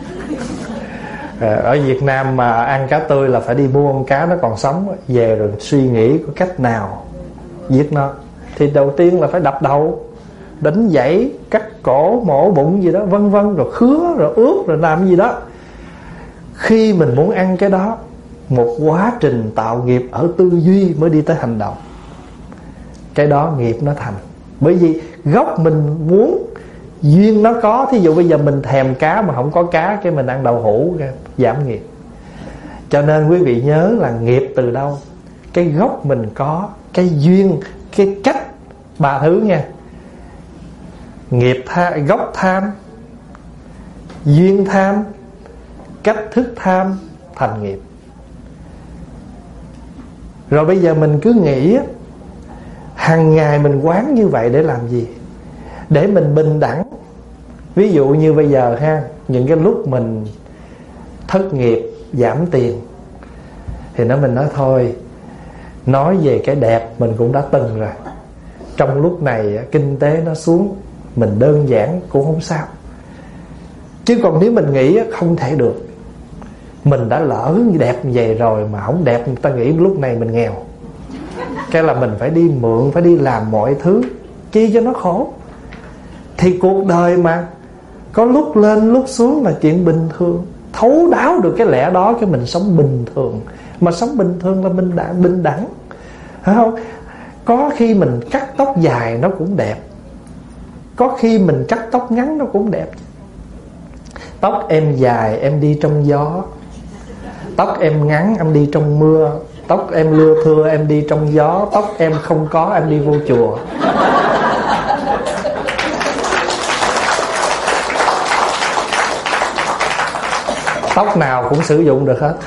Ở Việt Nam mà ăn cá tươi là phải đi mua con cá nó còn sống, về rồi suy nghĩ có cách nào giết nó. Thì đầu tiên là phải đập đầu, đánh dãy, cắt cổ, mổ bụng gì đó, vân vân, rồi khứa, rồi ướp, rồi làm gì đó. Khi mình muốn ăn cái đó, một quá trình tạo nghiệp ở tư duy mới đi tới hành động. Cái đó nghiệp nó thành. Bởi vì gốc mình muốn, duyên nó có. Thí dụ bây giờ mình thèm cá mà không có cá, cái mình ăn đậu hũ, giảm nghiệp. Cho nên quý vị nhớ là nghiệp từ đâu? Cái gốc mình có, cái duyên, cái cách, ba thứ nha. Nghiệp tha, gốc tham, duyên tham, cách thức tham thành nghiệp. Rồi bây giờ mình cứ nghĩ hàng ngày mình quán như vậy để làm gì? Để mình bình đẳng. Ví dụ như bây giờ ha, những cái lúc mình thất nghiệp, giảm tiền, thì nó mình nói thôi, nói về cái đẹp mình cũng đã từng rồi. Trong lúc này kinh tế nó xuống, mình đơn giản cũng không sao. Chứ còn nếu mình nghĩ không thể được, mình đã lỡ đẹp như vậy rồi mà không đẹp, người ta nghĩ lúc này mình nghèo, cái là mình phải đi mượn, phải đi làm mọi thứ chi cho nó khổ. Thì cuộc đời mà có lúc lên lúc xuống là chuyện bình thường. Thấu đáo được cái lẽ đó, cái mình sống bình thường. Mà sống bình thường là mình đã bình đẳng, phải không? Có khi mình cắt tóc dài nó cũng đẹp, có khi mình cắt tóc ngắn nó cũng đẹp. Tóc em dài em đi trong gió, tóc em ngắn em đi trong mưa, tóc em lưa thưa em đi trong gió, tóc em không có em đi vô chùa. Tóc nào cũng sử dụng được hết.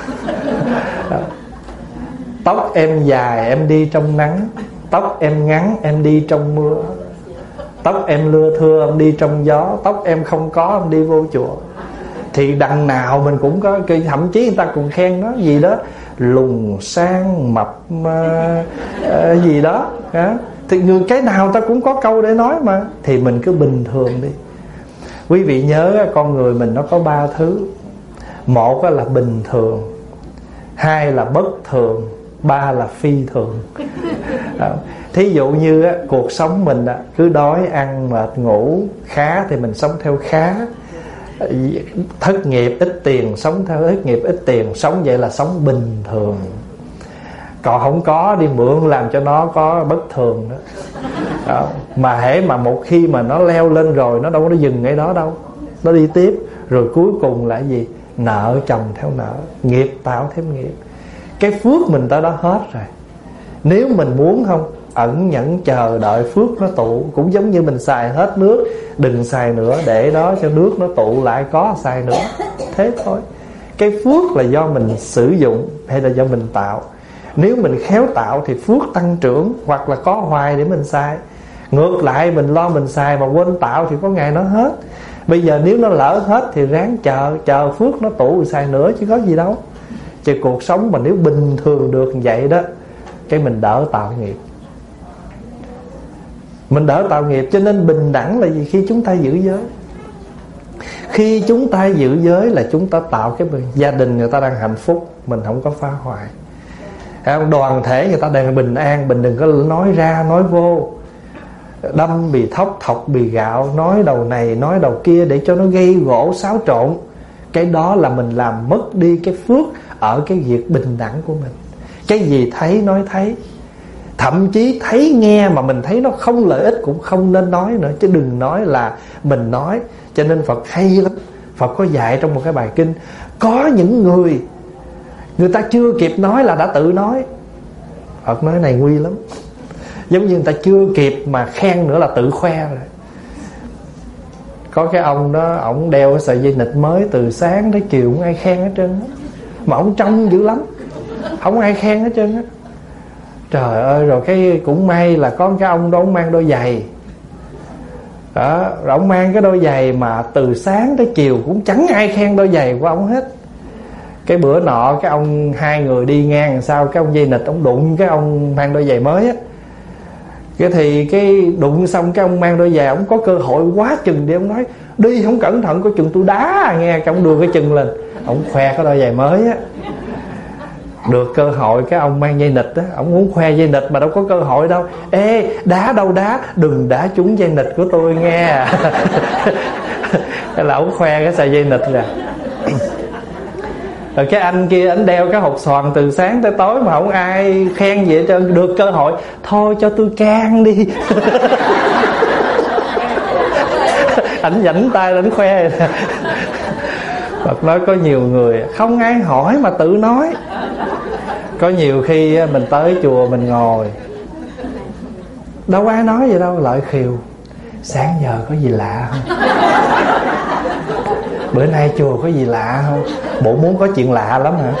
Tóc em dài em đi trong nắng, tóc em ngắn em đi trong mưa, tóc em lưa thưa em đi trong gió, tóc em không có em đi vô chùa. Thì đằng nào mình cũng có, thậm chí người ta còn khen nó gì đó lùn sang mập uh, uh, gì đó uh. Thì người cái nào ta cũng có câu để nói mà. Thì mình cứ bình thường đi. Quý vị nhớ con người mình nó có ba thứ. Một là bình thường, hai là bất thường, ba là phi thường. Thí dụ như cuộc sống mình cứ đói ăn mệt ngủ, khá thì mình sống theo khá, thất nghiệp ít tiền sống theo thất nghiệp ít tiền, sống vậy là sống bình thường. Còn không có đi mượn làm cho nó có bất thường đó. Đó. Mà hễ mà một khi mà nó leo lên rồi, nó đâu có dừng ngay đó đâu, nó đi tiếp. Rồi cuối cùng là gì? Nợ chồng theo nợ, nghiệp tạo thêm nghiệp. Cái phước mình tới đó hết rồi. Nếu mình muốn không, ẩn nhẫn chờ đợi phước nó tụ. Cũng giống như mình xài hết nước, đừng xài nữa, để đó cho nước nó tụ lại có xài nữa. Thế thôi. Cái phước là do mình sử dụng hay là do mình tạo? Nếu mình khéo tạo thì phước tăng trưởng, hoặc là có hoài để mình xài. Ngược lại mình lo mình xài mà quên tạo thì có ngày nó hết. Bây giờ nếu nó lỡ hết thì ráng chờ, chờ phước nó tụ rồi xài nữa chứ có gì đâu. Chứ cuộc sống mà nếu bình thường được vậy đó, cái mình đỡ tạo nghiệp. Mình đỡ tạo nghiệp. Cho nên bình đẳng là gì? Khi chúng ta giữ giới, khi chúng ta giữ giới là chúng ta tạo cái gia đình người ta đang hạnh phúc, mình không có phá hoại. Đoàn thể người ta đang bình an, mình đừng có nói ra nói vô, đâm bì thóc thọc bì gạo, nói đầu này nói đầu kia để cho nó gây gỗ xáo trộn. Cái đó là mình làm mất đi cái phước ở cái việc bình đẳng của mình. Cái gì thấy nói thấy, thậm chí thấy nghe mà mình thấy nó không lợi ích cũng không nên nói nữa, chứ đừng nói là mình nói. Cho nên Phật hay lắm. Phật có dạy trong một cái bài kinh, có những người người ta chưa kịp nói là đã tự nói. Phật nói này nguy lắm. Giống như người ta chưa kịp mà khen nữa là tự khoe rồi. Có cái ông đó, ổng đeo cái sợi dây nịt mới từ sáng tới chiều không ai khen hết trơn á. Mà ổng trông dữ lắm, không ai khen hết trơn á. Trời ơi, rồi cái cũng may là có cái ông đó ông mang đôi giày đó, rồi ông mang cái đôi giày mà từ sáng tới chiều cũng chẳng ai khen đôi giày của ông hết. Cái bữa nọ cái ông hai người đi ngang làm sao, cái ông dây nịch ông đụng cái ông mang đôi giày mới á. Cái thì cái đụng xong cái ông mang đôi giày, ông có cơ hội quá chừng đi, ông nói đi không cẩn thận có chừng tôi đá nghe. Cái ông đưa cái chân lên, ông khoe cái đôi giày mới á. Được cơ hội cái ông mang dây nịch á, ông muốn khoe dây nịch mà đâu có cơ hội đâu. Ê, đá đâu đá, đừng đá trúng dây nịch của tôi nghe. Thế là ông khoe cái sợi dây nịch ra. Rồi cái anh kia anh đeo cái hột xoàn từ sáng tới tối mà không ai khen gì hết trơn. Được cơ hội, thôi cho tôi can đi. Ảnh vảnh tay ảnh khoe. Phật nói có nhiều người không ai hỏi mà tự nói. Có nhiều khi mình tới chùa mình ngồi, đâu ai nói gì đâu, lại khiều sáng giờ có gì lạ không, bữa nay chùa có gì lạ không, bộ muốn có chuyện lạ lắm hả?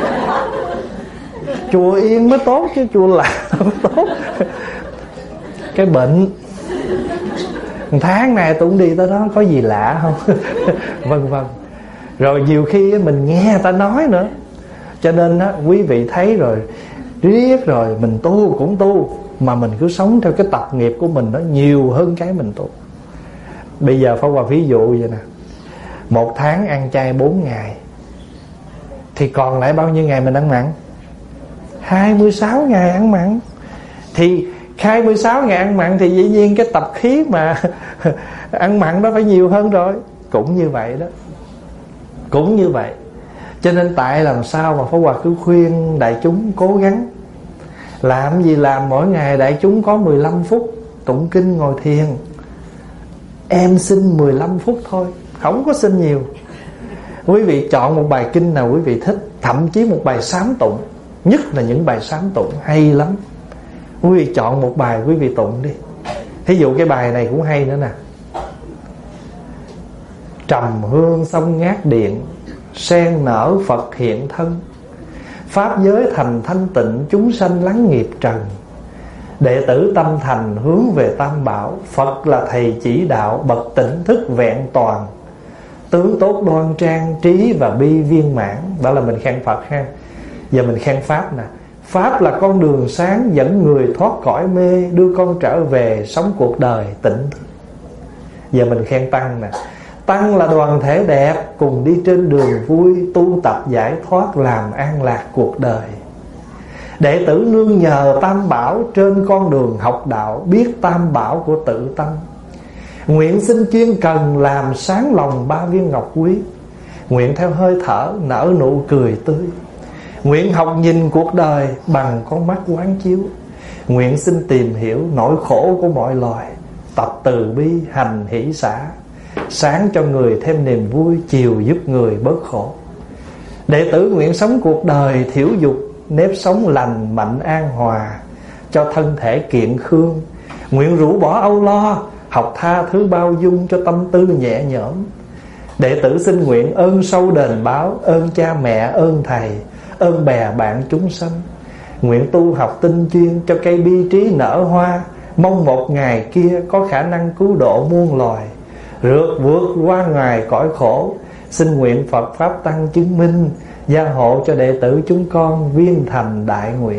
Chùa yên mới tốt chứ chùa lạ mới tốt. Cái bệnh tháng này tôi cũng đi tới đó, có gì lạ không? Vân vân. Rồi nhiều khi mình nghe người ta nói nữa. Cho nên á, quý vị thấy rồi, riết rồi mình tu cũng tu, mà mình cứ sống theo cái tập nghiệp của mình nó nhiều hơn cái mình tu. Bây giờ Pháp Hòa ví dụ vậy nè, một tháng ăn chay bốn ngày thì còn lại bao nhiêu ngày mình ăn mặn? Hai mươi sáu ngày ăn mặn. Thì hai mươi sáu ngày ăn mặn thì dĩ nhiên cái tập khí mà ăn mặn đó phải nhiều hơn rồi. Cũng như vậy đó, cũng như vậy. Cho nên tại làm sao mà Pháp Hòa cứ khuyên đại chúng cố gắng làm gì làm, mỗi ngày đại chúng có mười lăm phút tụng kinh ngồi thiền. Em xin mười lăm phút thôi, không có xin nhiều. Quý vị chọn một bài kinh nào quý vị thích, thậm chí một bài sám tụng, nhất là những bài sám tụng hay lắm. Quý vị chọn một bài quý vị tụng đi. Thí dụ cái bài này cũng hay nữa nè: trầm hương sông ngát điện, sen nở Phật hiện thân, pháp giới thành thanh tịnh, chúng sanh lắng nghiệp trần. Đệ tử tâm thành hướng về tam bảo, Phật là thầy chỉ đạo, bậc tỉnh thức vẹn toàn, tướng tốt đoan trang, trí và bi viên mãn. Đó là mình khen Phật ha. Giờ mình khen Pháp nè. Pháp là con đường sáng dẫn người thoát cõi mê, đưa con trở về sống cuộc đời tỉnh thức. Giờ mình khen Tăng nè. Tăng là đoàn thể đẹp, cùng đi trên đường vui, tu tập giải thoát, làm an lạc cuộc đời. Đệ tử nương nhờ tam bảo, trên con đường học đạo, biết tam bảo của tự tâm. Nguyện xin chuyên cần, làm sáng lòng ba viên ngọc quý. Nguyện theo hơi thở nở nụ cười tươi. Nguyện học nhìn cuộc đời bằng con mắt quán chiếu. Nguyện xin tìm hiểu nỗi khổ của mọi loài, tập từ bi hành hỷ xả, sáng cho người thêm niềm vui, chiều giúp người bớt khổ. Đệ tử nguyện sống cuộc đời thiểu dục, nếp sống lành mạnh an hòa, cho thân thể kiện khương. Nguyện rũ bỏ âu lo, học tha thứ bao dung, cho tâm tư nhẹ nhõm. Đệ tử xin nguyện ơn sâu đền báo, ơn cha mẹ, ơn thầy, ơn bè bạn chúng sanh. Nguyện tu học tinh chuyên, cho cây bi trí nở hoa, mong một ngày kia có khả năng cứu độ muôn loài, rượt vượt qua ngoài cõi khổ. Xin nguyện Phật Pháp Tăng chứng minh, gia hộ cho đệ tử chúng con viên thành đại nguyện.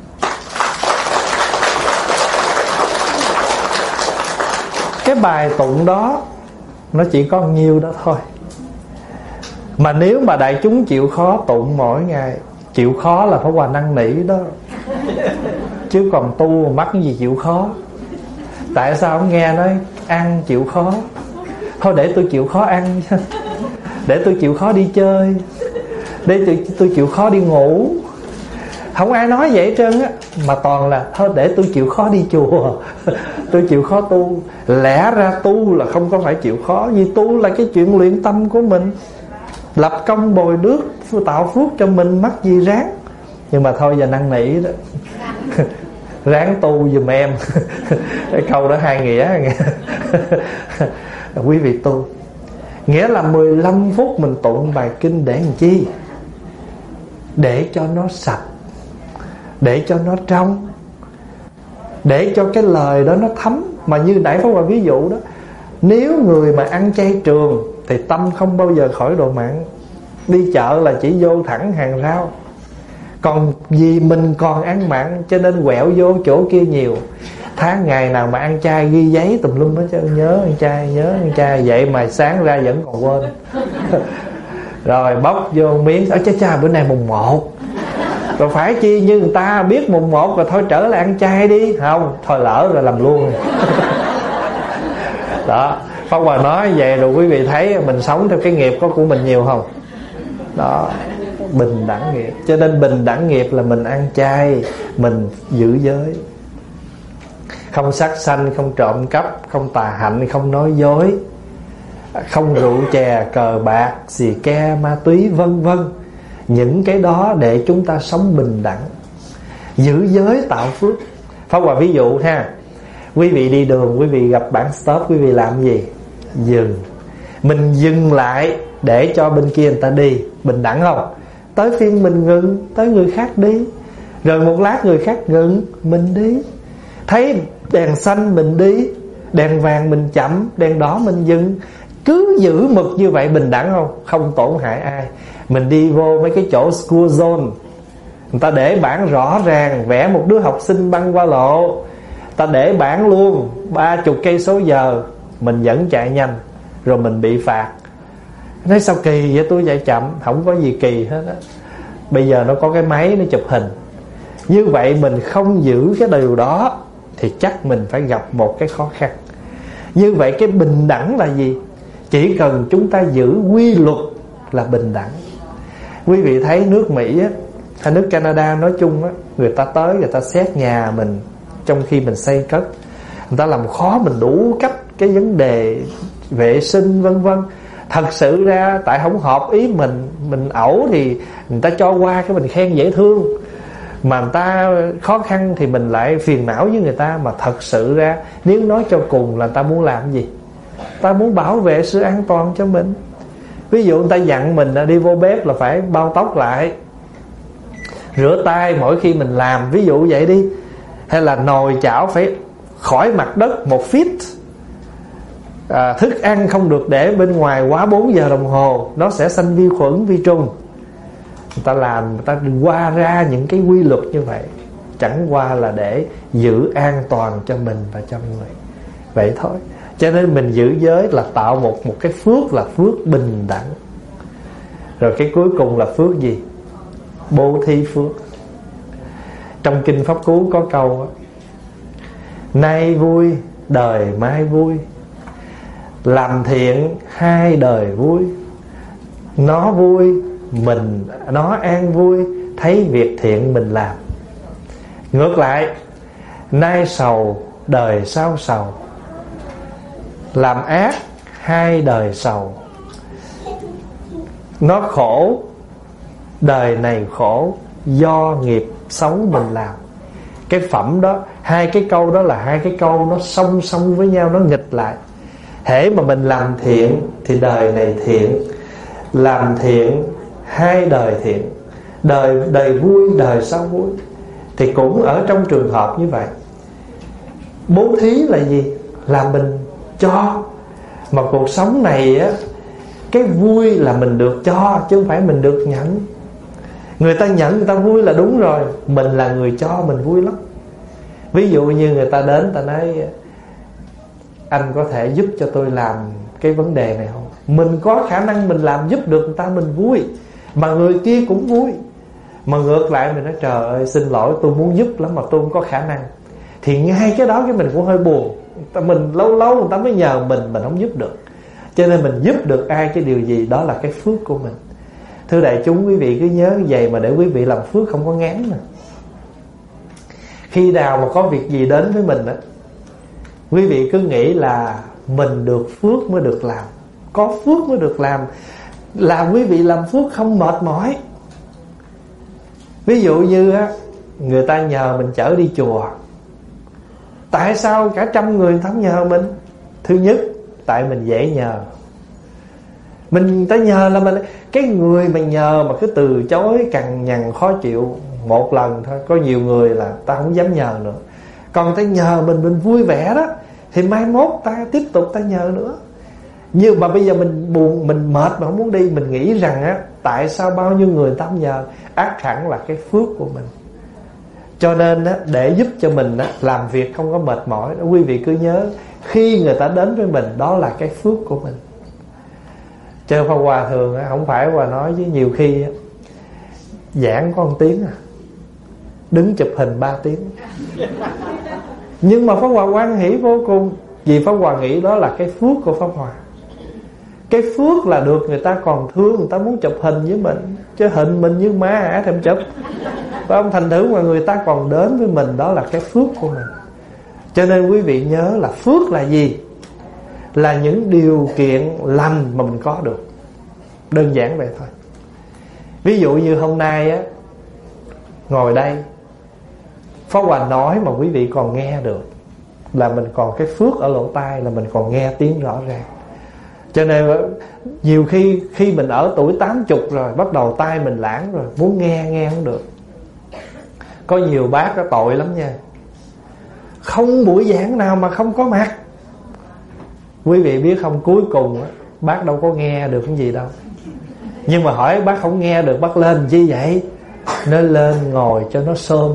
Cái bài tụng đó nó chỉ có nhiêu đó thôi. Mà nếu mà đại chúng chịu khó tụng mỗi ngày, chịu khó là phải Hòa năn nỉ đó. Chứ còn tu mà mắc cái gì chịu khó. Tại sao ông nghe nói ăn chịu khó, thôi để tôi chịu khó ăn, để tôi chịu khó đi chơi, để tôi, tôi chịu khó đi ngủ. Không ai nói vậy hết trơn á. Mà toàn là thôi để tôi chịu khó đi chùa, tôi chịu khó tu. Lẽ ra tu là không có phải chịu khó, vì tu là cái chuyện luyện tâm của mình, lập công bồi nước, tạo phước cho mình, mắc gì ráng. Nhưng mà thôi giờ năn nỉ đó. Ráng tu giùm em. Cái câu đó hai nghĩa. Quý vị tu, nghĩa là mười lăm phút mình tụng bài kinh để làm chi? Để cho nó sạch, để cho nó trong, để cho cái lời đó nó thấm. Mà như nãy Pháp Hòa ví dụ đó, nếu người mà ăn chay trường thì tâm không bao giờ khỏi độ mặn. Đi chợ là chỉ vô thẳng hàng rau. Còn vì mình còn ăn mặn cho nên quẹo vô chỗ kia nhiều. Tháng ngày nào mà ăn chay ghi giấy tùm lum hết trơn, nhớ ăn chay, nhớ ăn chay. Vậy mà sáng ra vẫn còn quên. Rồi bóc vô miếng, ở cha cha bữa nay mùng một. Rồi phải chi như người ta biết mùng một rồi thôi trở lại ăn chay đi. Không, thôi lỡ rồi làm luôn. Đó, Pháp Hòa nói vậy rồi quý vị thấy mình sống theo cái nghiệp có của mình nhiều không? Đó, bình đẳng nghiệp. Cho nên bình đẳng nghiệp là mình ăn chay, mình giữ giới, không sát sanh, không trộm cắp, không tà hạnh, không nói dối, không rượu chè, cờ bạc, xì ke, ma túy, vân vân. Những cái đó để chúng ta sống bình đẳng. Giữ giới tạo phước. Pháp Hòa ví dụ ha, quý vị đi đường, quý vị gặp bản stop, quý vị làm gì? Dừng. Mình dừng lại để cho bên kia người ta đi. Bình đẳng không? Tới phiên mình ngừng, tới người khác đi. Rồi một lát người khác ngừng, mình đi. Thấy đèn xanh mình đi, đèn vàng mình chậm, đèn đỏ mình dừng. Cứ giữ mực như vậy, bình đẳng không? Không tổn hại ai. Mình đi vô mấy cái chỗ school zone, người ta để bảng rõ ràng, vẽ một đứa học sinh băng qua lộ, ta để bảng luôn ba chục cây số giờ, mình vẫn chạy nhanh, rồi mình bị phạt. Nói sao kỳ vậy, tôi chạy chậm. Không có gì kỳ hết á. Bây giờ nó có cái máy nó chụp hình. Như vậy mình không giữ cái điều đó thì chắc mình phải gặp một cái khó khăn. Như vậy cái bình đẳng là gì? Chỉ cần chúng ta giữ quy luật là bình đẳng. Quý vị thấy nước Mỹ á, hay nước Canada nói chung á, người ta tới người ta xét nhà mình trong khi mình xây cất, người ta làm khó mình đủ cách cái vấn đề vệ sinh vân vân. Thật sự ra tại không hợp ý mình, mình ẩu thì người ta cho qua, cái mình khen dễ thương. Mà người ta khó khăn thì mình lại phiền não với người ta. Mà thật sự ra nếu nói cho cùng là người ta muốn làm gì? Ta muốn bảo vệ sự an toàn cho mình. Ví dụ người ta dặn mình đi vô bếp là phải bao tóc lại, rửa tay mỗi khi mình làm, ví dụ vậy đi. Hay là nồi chảo phải khỏi mặt đất một feet, à, thức ăn không được để bên ngoài quá bốn giờ đồng hồ, nó sẽ sanh vi khuẩn, vi trùng. Người ta làm, người ta qua ra những cái quy luật như vậy, chẳng qua là để giữ an toàn cho mình và cho người. Vậy thôi. Cho nên mình giữ giới là tạo một, một cái phước, là phước bình đẳng. Rồi cái cuối cùng là phước gì? Bố thí phước. Trong Kinh Pháp Cú có câu đó, nay vui đời mai vui, làm thiện hai đời vui. Nó vui mình, nó an vui thấy việc thiện mình làm. Ngược lại, nay sầu đời sau sầu, làm ác hai đời sầu. Nó khổ đời này khổ do nghiệp xấu mình làm. Cái phẩm đó, hai cái câu đó là hai cái câu nó song song với nhau, nó nghịch lại. Hễ mà mình làm thiện thì đời này thiện, làm thiện hai đời thiện, đời đời vui đời sau vui. Thì cũng ở trong trường hợp như vậy. Bố thí là gì? Là mình cho. Mà cuộc sống này á, cái vui là mình được cho chứ không phải mình được nhận. Người ta nhận người ta vui là đúng rồi, mình là người cho mình vui lắm. Ví dụ như người ta đến, ta nói anh có thể giúp cho tôi làm cái vấn đề này không? Mình có khả năng mình làm giúp được người ta, mình vui. Mà người kia cũng vui. Mà ngược lại mình nói trời ơi xin lỗi tôi muốn giúp lắm mà tôi không có khả năng, thì ngay cái đó cái mình cũng hơi buồn. Mình lâu lâu người ta mới nhờ mình, mình không giúp được. Cho nên mình giúp được ai cái điều gì đó là cái phước của mình. Thưa đại chúng, quý vị cứ nhớ vậy mà để quý vị làm phước không có ngán mà. Khi nào mà có việc gì đến với mình á, quý vị cứ nghĩ là mình được phước mới được làm, có phước mới được làm. Làm quý vị làm phước không mệt mỏi. Ví dụ như á, người ta nhờ mình chở đi chùa, tại sao cả trăm người không nhờ mình? Thứ nhất, tại mình dễ nhờ. Mình ta nhờ là mình, cái người mình nhờ mà cứ từ chối cằn nhằn khó chịu một lần thôi, có nhiều người là ta không dám nhờ nữa. Còn ta nhờ mình, mình vui vẻ đó, thì mai mốt ta tiếp tục ta nhờ nữa. Nhưng mà bây giờ mình buồn, mình mệt mà không muốn đi, mình nghĩ rằng á, tại sao bao nhiêu người ta không nhờ? Ác hẳn là cái phước của mình. Cho nên á, để giúp cho mình á, làm việc không có mệt mỏi, quý vị cứ nhớ, khi người ta đến với mình, đó là cái phước của mình. Chứ Pháp Hòa thường á, không phải Hòa nói, với nhiều khi á, giảng có một tiếng à, đứng chụp hình ba tiếng. Nhưng mà Pháp Hòa hoan hỷ vô cùng, vì Pháp Hòa nghĩ đó là cái phước của Pháp Hòa. Cái phước là được người ta còn thương, người ta muốn chụp hình với mình. Chứ hình mình như ma hả thèm chụp. Và ông thành thử mà người ta còn đến với mình, đó là cái phước của mình. Cho nên quý vị nhớ là phước là gì? Là những điều kiện lành mà mình có được. Đơn giản vậy thôi. Ví dụ như hôm nay á, ngồi đây Pháp Hòa nói mà quý vị còn nghe được, là mình còn cái phước ở lỗ tai, là mình còn nghe tiếng rõ ràng. Cho nên nhiều khi Khi mình ở tuổi tám chục rồi, bắt đầu tai mình lãng rồi, muốn nghe, nghe không được. Có nhiều bác có tội lắm nha, không buổi giảng nào mà không có mặt. Quý vị biết không, cuối cùng bác đâu có nghe được cái gì đâu. Nhưng mà hỏi bác không nghe được, bác lên chi vậy? Nó lên ngồi cho nó xôm.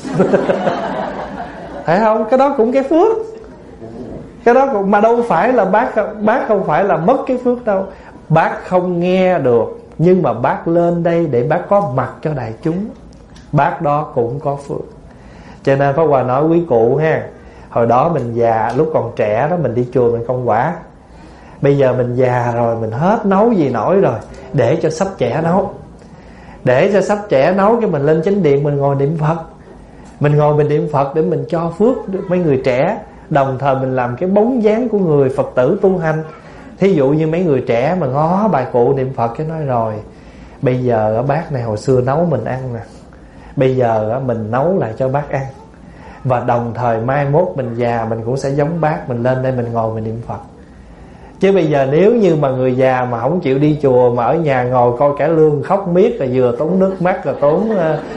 Thấy không? Cái đó cũng cái phước. Cái đó cũng, mà đâu phải là bác Bác không phải là mất cái phước đâu. Bác không nghe được, nhưng mà bác lên đây để bác có mặt cho đại chúng, bác đó cũng có phước. Cho nên Pháp Hòa nói quý cụ ha, hồi đó mình già, lúc còn trẻ đó mình đi chùa mình công quả. Bây giờ mình già rồi, mình hết nấu gì nổi rồi, để cho sắp trẻ nấu. Để cho sắp trẻ nấu, cái mình lên chánh điện mình ngồi niệm Phật. Mình ngồi mình niệm Phật để mình cho phước mấy người trẻ, đồng thời mình làm cái bóng dáng của người Phật tử tu hành. Thí dụ như mấy người trẻ mà ngó bài cụ niệm Phật, cái nói rồi, bây giờ bác này hồi xưa nấu mình ăn nè, bây giờ mình nấu lại cho bác ăn. Và đồng thời mai mốt mình già mình cũng sẽ giống bác, mình lên đây mình ngồi mình niệm Phật. Chứ bây giờ nếu như mà người già mà không chịu đi chùa, mà ở nhà ngồi coi cải lương khóc miết, là vừa tốn nước mắt, là tốn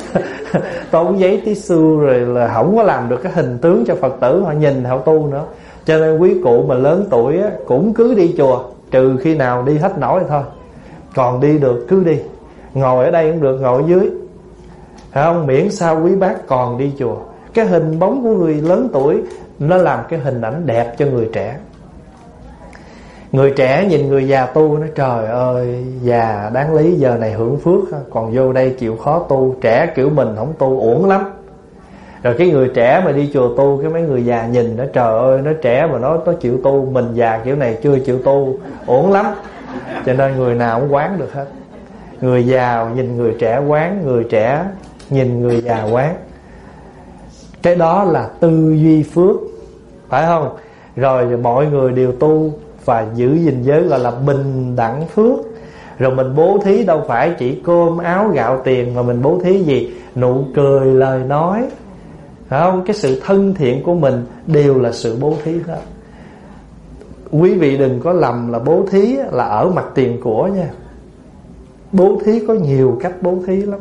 tốn giấy tissue, rồi là không có làm được cái hình tướng cho Phật tử họ nhìn họ tu nữa. Cho nên quý cụ mà lớn tuổi á, cũng cứ đi chùa, trừ khi nào đi hết nổi thôi. Còn đi được cứ đi, ngồi ở đây cũng được, ngồi ở dưới, phải không? Miễn sao quý bác còn đi chùa. Cái hình bóng của người lớn tuổi nó làm cái hình ảnh đẹp cho người trẻ. Người trẻ nhìn người già tu, nói trời ơi, già đáng lý giờ này hưởng phước, còn vô đây chịu khó tu. Trẻ kiểu mình không tu uổng lắm. Rồi cái người trẻ mà đi chùa tu, cái mấy người già nhìn nó trời ơi, nó trẻ mà nó nó chịu tu, mình già kiểu này chưa chịu tu, uổng lắm. Cho nên người nào cũng quán được hết. Người già nhìn người trẻ quán, người trẻ nhìn người già quán. Cái đó là tư duy phước, phải không? Rồi mọi người đều tu và giữ gìn giới, gọi là bình đẳng phước. Rồi mình bố thí đâu phải chỉ cơm áo gạo tiền, mà mình bố thí gì? Nụ cười, lời nói, phải không? Cái sự thân thiện của mình đều là sự bố thí hết. Quý vị đừng có lầm là bố thí là ở mặt tiền của nha. Bố thí có nhiều cách bố thí lắm.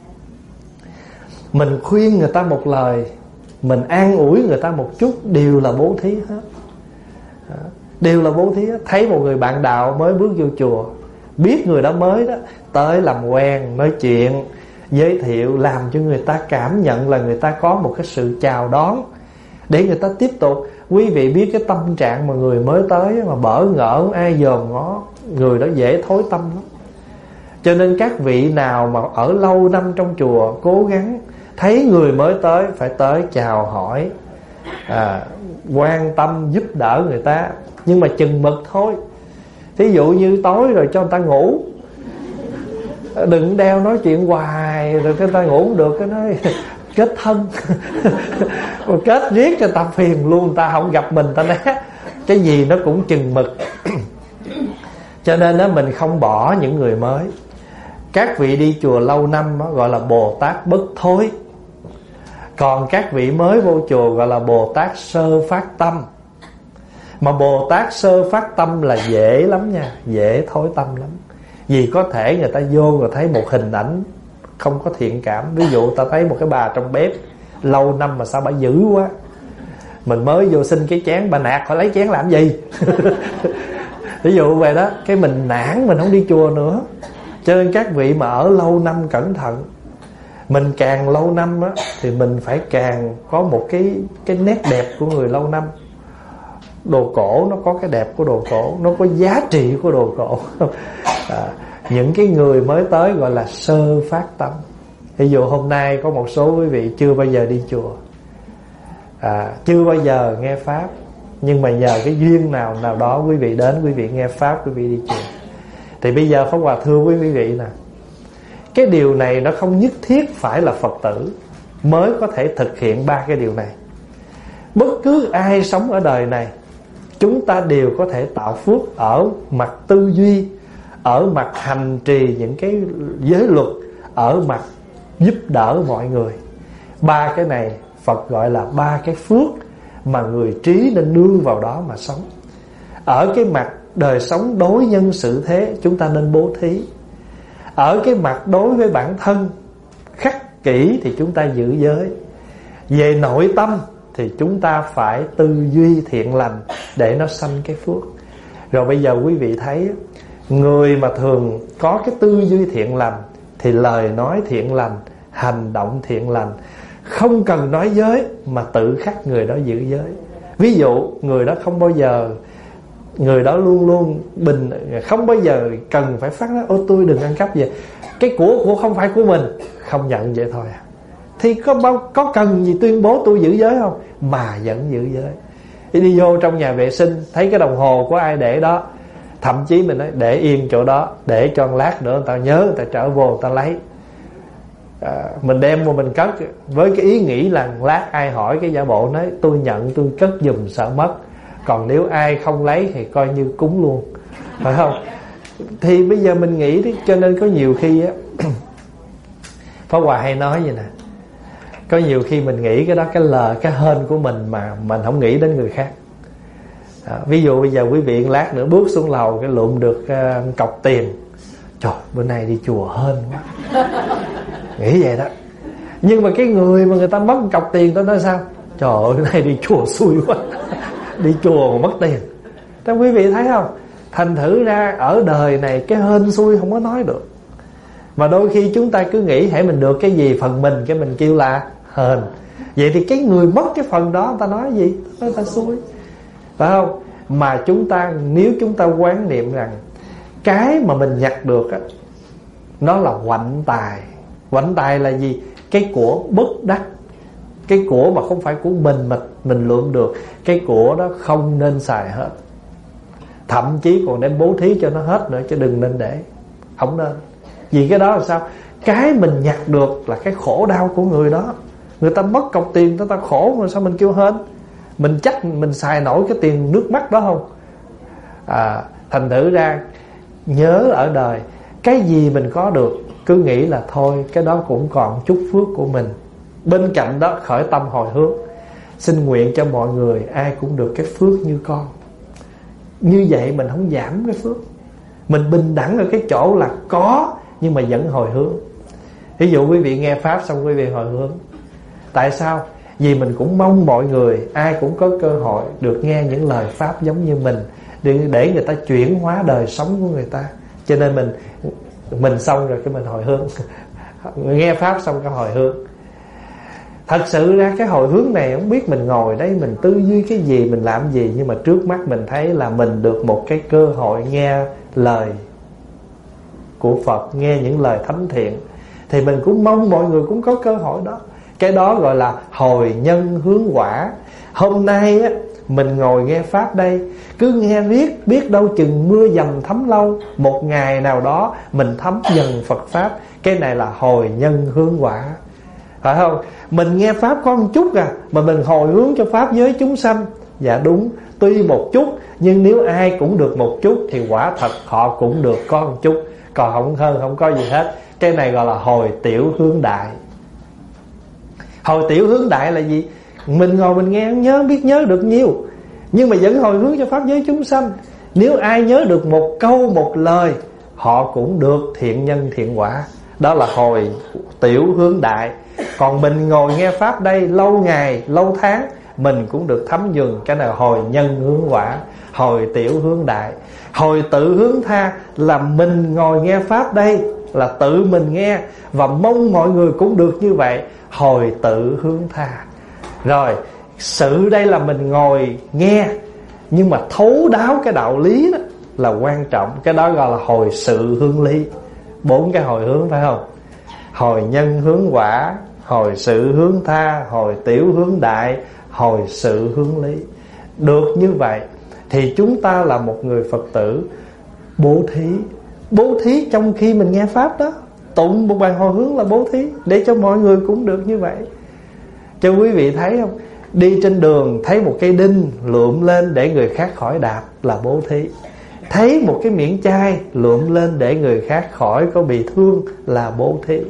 Mình khuyên người ta một lời, mình an ủi người ta một chút, đều là bố thí hết. Đều là bố thí hết. Thấy một người bạn đạo mới bước vô chùa, biết người đó mới đó, tới làm quen, nói chuyện, giới thiệu, làm cho người ta cảm nhận là người ta có một cái sự chào đón, để người ta tiếp tục. Quý vị biết cái tâm trạng mà người mới tới mà bỡ ngỡ, ai dòm ngó, người đó dễ thối tâm lắm. Cho nên các vị nào mà ở lâu năm trong chùa, cố gắng thấy người mới tới phải tới chào hỏi, à, quan tâm giúp đỡ người ta, nhưng mà chừng mực thôi. Thí dụ như tối rồi cho người ta ngủ, đừng đeo nói chuyện hoài rồi người ta ngủ không được, cái nói kết thân. Kết riết cho ta phiền luôn, ta không gặp mình ta né. Cái gì nó cũng chừng mực. Cho nên đó, mình không bỏ những người mới. Các vị đi chùa lâu năm đó, gọi là Bồ Tát bất thối. Còn các vị mới vô chùa gọi là Bồ Tát sơ phát tâm. Mà Bồ Tát sơ phát tâm là dễ lắm nha, dễ thối tâm lắm. Vì có thể người ta vô người thấy một hình ảnh không có thiện cảm. Ví dụ ta thấy một cái bà trong bếp lâu năm mà sao bà dữ quá, Mình mới vô xin cái chén, bà nạt hỏi lấy chén làm gì. Ví dụ vậy đó, cái mình nản, mình không đi chùa nữa. Cho nên các vị mà ở lâu năm cẩn thận. Mình càng lâu năm á, thì mình phải càng có một cái cái nét đẹp của người lâu năm. Đồ cổ nó có cái đẹp của đồ cổ, nó có giá trị của đồ cổ. À, những cái người mới tới gọi là sơ phát tâm. Ví dụ hôm nay có một số quý vị chưa bao giờ đi chùa, à, chưa bao giờ nghe pháp, nhưng mà nhờ cái duyên nào nào đó quý vị đến, quý vị nghe pháp, quý vị đi chùa. Thì bây giờ Pháp Hòa thưa với quý vị nè, cái điều này nó không nhất thiết phải là Phật tử mới có thể thực hiện ba cái điều này. Bất cứ ai sống ở đời này, chúng ta đều có thể tạo phước ở mặt tư duy, ở mặt hành trì những cái giới luật, ở mặt giúp đỡ mọi người. Ba cái này Phật gọi là ba cái phước mà người trí nên nương vào đó mà sống. Ở cái mặt đời sống đối nhân xử thế, chúng ta nên bố thí. Ở cái mặt đối với bản thân khắc kỷ thì chúng ta giữ giới. Về nội tâm thì chúng ta phải tư duy thiện lành để nó sanh cái phước. Rồi bây giờ quý vị thấy, người mà thường có cái tư duy thiện lành thì lời nói thiện lành, hành động thiện lành, không cần nói giới mà tự khắc người đó giữ giới. Ví dụ người đó không bao giờ, người đó luôn luôn bình, không bao giờ cần phải phát nói ô tôi đừng ăn cắp gì, cái của của không phải của mình, không nhận vậy thôi. Thì có bao, có cần gì tuyên bố tôi giữ giới không, mà vẫn giữ giới. Đi, đi vô trong nhà vệ sinh thấy cái đồng hồ của ai để đó, thậm chí mình nói để yên chỗ đó, để cho lát nữa người ta nhớ, người ta trở vô người ta lấy. À, mình đem mà mình cất với cái ý nghĩ là lát ai hỏi cái giả bộ nói tôi nhận, tôi cất giùm sợ mất. Còn nếu ai không lấy thì coi như cúng luôn, phải không? Thì bây giờ mình nghĩ đi, cho nên có nhiều khi á, Pháp Hòa hay nói vậy nè, có nhiều khi mình nghĩ cái đó cái lời, cái hên của mình mà mình không nghĩ đến người khác. À, ví dụ bây giờ quý vị lát nữa bước xuống lầu cái lụm được uh, cọc tiền, trời bữa nay đi chùa hên quá, nghĩ vậy đó. Nhưng mà cái người mà người ta mất cọc tiền, ta nói sao? Trời ơi cái này đi chùa xui quá. Đi chùa mà mất tiền. Thế quý vị thấy không? Thành thử ra ở đời này cái hên xui không có nói được. Mà đôi khi chúng ta cứ nghĩ hãy mình được cái gì phần mình, cái mình kêu là hên. Vậy thì cái người mất cái phần đó, người ta nói gì? Người ta xui, phải không? Mà chúng ta, nếu chúng ta quán niệm rằng cái mà mình nhặt được á, nó là hoạnh tài. Hoạnh tài là gì? Cái của bất đắc, cái của mà không phải của mình mà mình lượm được, cái của đó không nên xài hết. Thậm chí còn nên bố thí cho nó hết nữa, chứ đừng nên để. Không nên. Vì cái đó là sao? Cái mình nhặt được là cái khổ đau của người đó. Người ta mất cọc tiền, người ta khổ mà sao mình kêu hên? Mình chắc mình xài nổi cái tiền nước mắt đó không? À, thành thử ra nhớ ở đời, cái gì mình có được cứ nghĩ là thôi, cái đó cũng còn chút phước của mình. Bên cạnh đó khởi tâm hồi hướng, xin nguyện cho mọi người ai cũng được cái phước như con. Như vậy mình không giảm cái phước. Mình bình đẳng ở cái chỗ là có nhưng mà vẫn hồi hướng. Ví dụ quý vị nghe pháp xong quý vị hồi hướng. Tại sao? Vì mình cũng mong mọi người ai cũng có cơ hội được nghe những lời pháp giống như mình, để, để người ta chuyển hóa đời sống của người ta. Cho nên mình Mình xong rồi cái mình hồi hướng. Nghe pháp xong cái hồi hướng. Thật sự ra cái hồi hướng này không biết mình ngồi đây mình tư duy cái gì, mình làm gì, nhưng mà trước mắt mình thấy là mình được một cái cơ hội nghe lời của Phật, nghe những lời thánh thiện. Thì mình cũng mong mọi người cũng có cơ hội đó. Cái đó gọi là hồi nhân hướng quả. Hôm nay á, mình ngồi nghe pháp đây, cứ nghe riết, biết đâu chừng mưa dầm thấm lâu, một ngày nào đó mình thấm dần Phật pháp. Cái này là hồi nhân hướng quả, phải không? Mình nghe pháp có một chút à, mà mình hồi hướng cho pháp giới chúng sanh. Dạ đúng, tuy một chút, nhưng nếu ai cũng được một chút thì quả thật họ cũng được có một chút, còn không hơn không có gì hết. Cái này gọi là hồi tiểu hướng đại. Hồi tiểu hướng đại là gì? Mình ngồi mình nghe không nhớ, biết nhớ được nhiêu, nhưng mà vẫn hồi hướng cho pháp giới chúng sanh. Nếu ai nhớ được một câu một lời, họ cũng được thiện nhân thiện quả. Đó là hồi tiểu hướng đại. Còn mình ngồi nghe pháp đây lâu ngày lâu tháng, mình cũng được thấm nhuần. Cái này hồi nhân hướng quả, hồi tiểu hướng đại. Hồi tự hướng tha là mình ngồi nghe pháp đây, là tự mình nghe, và mong mọi người cũng được như vậy. Hồi tự hướng tha. Rồi sự đây là mình ngồi nghe, nhưng mà thấu đáo cái đạo lý đó là quan trọng. Cái đó gọi là hồi sự hướng lý. Bốn cái hồi hướng phải không? Hồi nhân hướng quả, hồi sự hướng tha, hồi tiểu hướng đại, hồi sự hướng lý. Được như vậy thì chúng ta là một người Phật tử bố thí. Bố thí trong khi mình nghe pháp đó, tụng một bài hồi hướng là bố thí, để cho mọi người cũng được như vậy. Cho quý vị thấy không? Đi trên đường thấy một cây đinh lượm lên để người khác khỏi đạp là bố thí. Thấy một cái miệng chai lượm lên để người khác khỏi có bị thương là bố thí.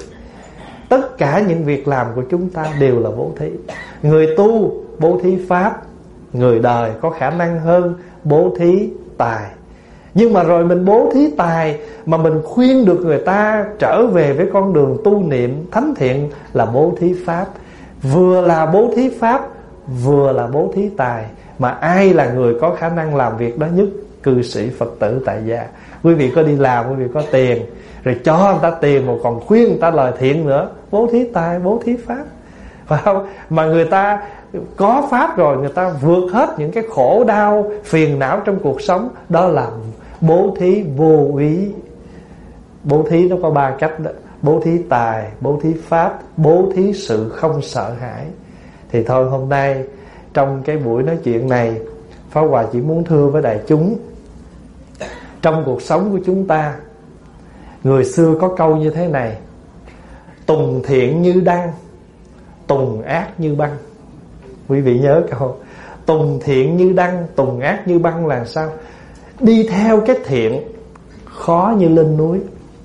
Tất cả những việc làm của chúng ta đều là bố thí. Người tu bố thí pháp, người đời có khả năng hơn bố thí tài. Nhưng mà rồi mình bố thí tài mà mình khuyên được người ta trở về với con đường tu niệm thánh thiện là bố thí pháp. Vừa là bố thí pháp, vừa là bố thí tài. Mà ai là người có khả năng làm việc đó nhất? Cư sĩ Phật tử tại gia. Quý vị có đi làm, quý vị có tiền, rồi cho người ta tiền mà còn khuyên người ta lời thiện nữa, bố thí tài, bố thí pháp, phải không? Mà người ta có pháp rồi, người ta vượt hết những cái khổ đau phiền não trong cuộc sống, đó là bố thí vô úy. Bố thí nó có ba cách đó: bố thí tài, bố thí pháp, bố thí sự không sợ hãi. Thì thôi, hôm nay trong cái buổi nói chuyện này, Pháp Hòa chỉ muốn thưa với đại chúng, trong cuộc sống của chúng ta, người xưa có câu như thế này: tùng thiện như đăng, tùng ác như băng. Quý vị nhớ câu tùng thiện như đăng, tùng ác như băng là sao? Đi theo cái thiện khó như lên núi,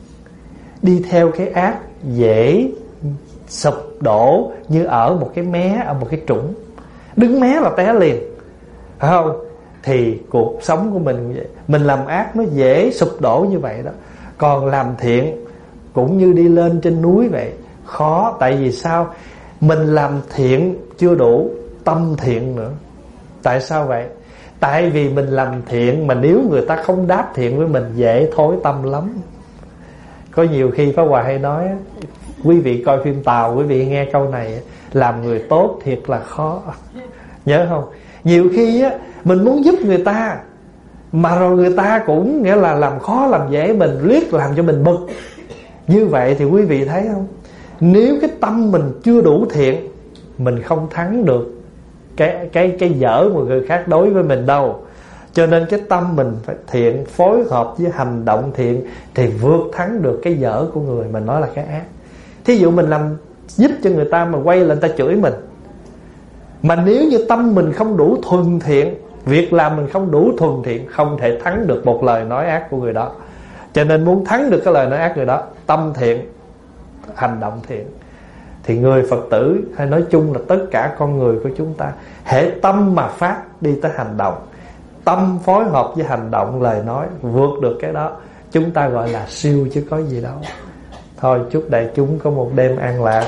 đi theo cái ác dễ sụp đổ như ở một cái mé, ở một cái trũng. Đứng mé là té liền, phải không? Thì cuộc sống của mình vậy. Mình làm ác nó dễ sụp đổ như vậy đó. Còn làm thiện cũng như đi lên trên núi vậy, khó. Tại vì sao? Mình làm thiện chưa đủ, tâm thiện nữa. Tại sao vậy? Tại vì mình làm thiện mà nếu người ta không đáp thiện với mình, dễ thối tâm lắm. Có nhiều khi Pháp Hòa hay nói, quý vị coi phim Tàu, quý vị nghe câu này: làm người tốt thiệt là khó. Nhớ không? Nhiều khi á, mình muốn giúp người ta, mà rồi người ta cũng nghĩa là làm khó làm dễ mình, liếc làm cho mình bực. Như vậy thì quý vị thấy không? Nếu cái tâm mình chưa đủ thiện, mình không thắng được cái cái cái dở mà người khác đối với mình đâu. Cho nên cái tâm mình phải thiện, phối hợp với hành động thiện thì vượt thắng được cái dở của người mình nói là cái ác. Thí dụ mình làm giúp cho người ta mà quay lên ta chửi mình, mà nếu như tâm mình không đủ thuần thiện, việc làm mình không đủ thuần thiện, không thể thắng được một lời nói ác của người đó. Cho nên muốn thắng được cái lời nói ác người đó, tâm thiện, hành động thiện. Thì người Phật tử hay nói chung là tất cả con người của chúng ta, hễ tâm mà phát đi tới hành động, tâm phối hợp với hành động, lời nói, vượt được cái đó, chúng ta gọi là siêu chứ có gì đâu. Thôi chúc đại chúng có một đêm an lạc.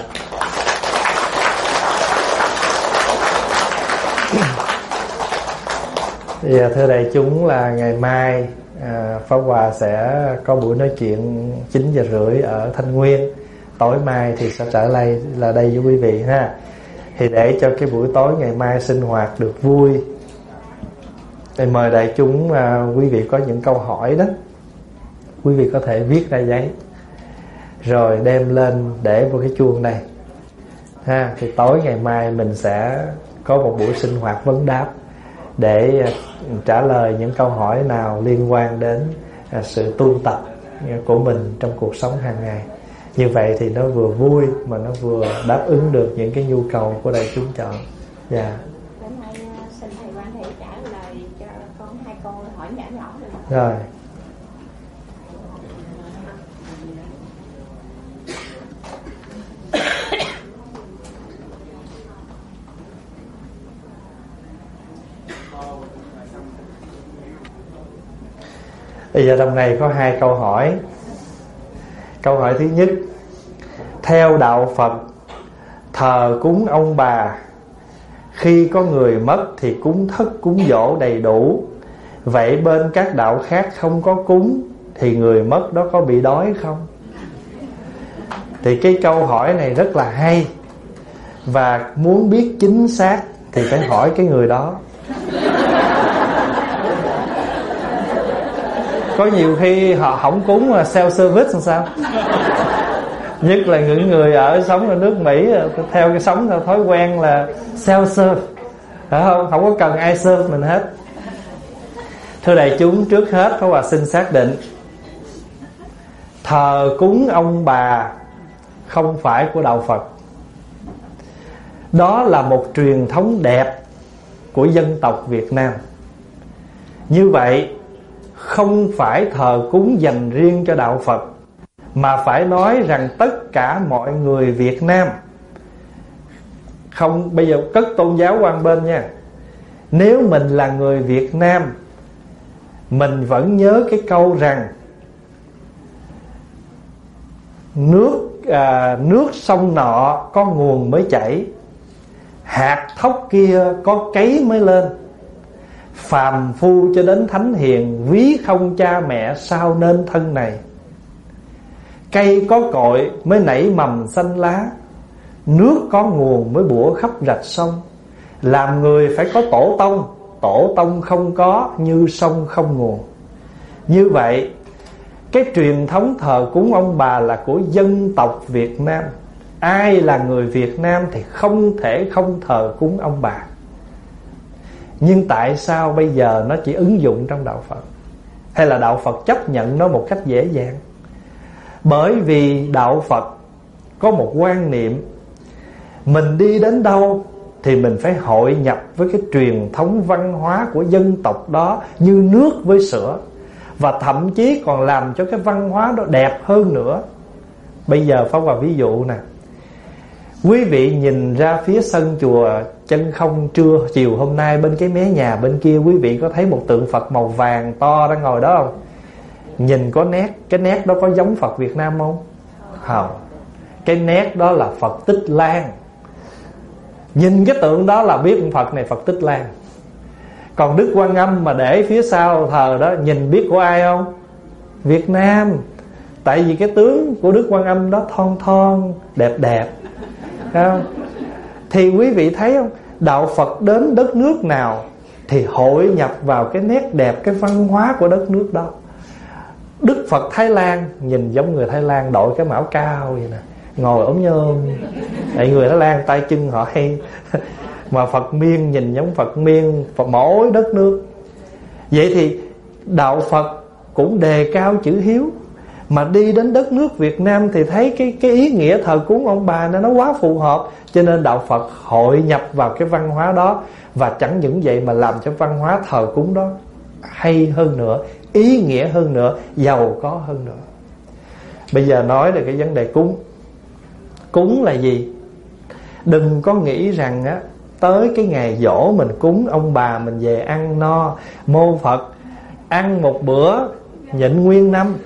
Thì thưa đại chúng, là ngày mai à, Pháp Hòa sẽ có buổi nói chuyện chín giờ rưỡi ở Thanh Nguyên. Tối mai thì sẽ trở lại là đây với quý vị ha. Thì để cho cái buổi tối ngày mai sinh hoạt được vui, thì mời đại chúng, à, quý vị có những câu hỏi đó, quý vị có thể viết ra giấy rồi đem lên để vào cái chuông này ha. Thì tối ngày mai mình sẽ có một buổi sinh hoạt vấn đáp để trả lời những câu hỏi nào liên quan đến sự tu tập của mình trong cuộc sống hàng ngày. Như vậy thì nó vừa vui mà nó vừa đáp ứng được những cái nhu cầu của đại chúng chọn. Dạ. Yeah. Hôm nay xin thầy Quan Hệ trả lời cho con hai câu hỏi nhỏ nhỏ được. Rồi. Bây giờ trong này có hai câu hỏi. Câu hỏi thứ nhất: theo đạo Phật, thờ cúng ông bà Khi có người mất thì cúng thất cúng dỗ đầy đủ. Vậy bên các đạo khác không có cúng thì người mất đó có bị đói không? Thì cái câu hỏi này rất là hay. Và muốn biết chính xác thì phải hỏi cái người đó. Có nhiều khi họ không cúng mà self service làm sao? Nhất là những người ở sống ở nước Mỹ, theo cái sống theo thói quen là self serve, phải không? Không có cần ai serve mình hết. Thưa đại chúng, trước hết Pháp Hòa xin xác định, thờ cúng ông bà không phải của đạo Phật. Đó là một truyền thống đẹp của dân tộc Việt Nam. Như vậy không phải thờ cúng dành riêng cho đạo Phật, mà phải nói rằng tất cả mọi người Việt Nam, không bây giờ cất tôn giáo qua một bên nha, nếu mình là người Việt Nam, mình vẫn nhớ cái câu rằng nước à, nước sông nọ có nguồn mới chảy, hạt thóc kia có cấy mới lên. Phàm phu cho đến thánh hiền, ví không cha mẹ sao nên thân này. Cây có cội mới nảy mầm xanh lá, nước có nguồn mới bủa khắp rạch sông. Làm người phải có tổ tông, tổ tông không có như sông không nguồn. Như vậy cái truyền thống thờ cúng ông bà là của dân tộc Việt Nam. Ai là người Việt Nam thì không thể không thờ cúng ông bà. Nhưng tại sao bây giờ nó chỉ ứng dụng trong đạo Phật, hay là đạo Phật chấp nhận nó một cách dễ dàng? Bởi vì đạo Phật có một quan niệm, mình đi đến đâu thì mình phải hội nhập với cái truyền thống văn hóa của dân tộc đó như nước với sữa. Và thậm chí còn làm cho cái văn hóa đó đẹp hơn nữa. Bây giờ Pháp Hòa ví dụ nè. Quý vị nhìn ra phía sân chùa Chân Không trưa chiều hôm nay, bên cái mé nhà bên kia quý vị có thấy một tượng Phật màu vàng to đang ngồi đó không? Nhìn có nét, cái nét đó có giống Phật Việt Nam không? Không. Cái nét đó là Phật Tích Lan. Nhìn cái tượng đó là biết Phật này Phật Tích Lan. Còn Đức Quan Âm mà để phía sau thờ đó, nhìn biết của ai không? Việt Nam. Tại vì cái tướng của Đức Quan Âm đó thon thon, đẹp đẹp, không? Thì quý vị thấy không? Đạo Phật đến đất nước nào thì hội nhập vào cái nét đẹp, cái văn hóa của đất nước đó. Đức Phật Thái Lan nhìn giống người Thái Lan, đội cái mão cao vậy nè, ngồi ốm nhôm. Tại người Thái Lan tay chân họ hay. Mà Phật Miên nhìn giống Phật Miên, Phật mỗi đất nước. Vậy thì đạo Phật cũng đề cao chữ hiếu. Mà đi đến đất nước Việt Nam thì thấy cái, cái ý nghĩa thờ cúng ông bà nó quá phù hợp. Cho nên đạo Phật hội nhập vào cái văn hóa đó. Và chẳng những vậy mà làm cho văn hóa thờ cúng đó hay hơn nữa, ý nghĩa hơn nữa, giàu có hơn nữa. Bây giờ nói về cái vấn đề cúng. Cúng là gì? Đừng có nghĩ rằng á, tới cái ngày giỗ mình cúng ông bà mình về ăn no. Mô Phật ăn một bữa nhịn nguyên năm.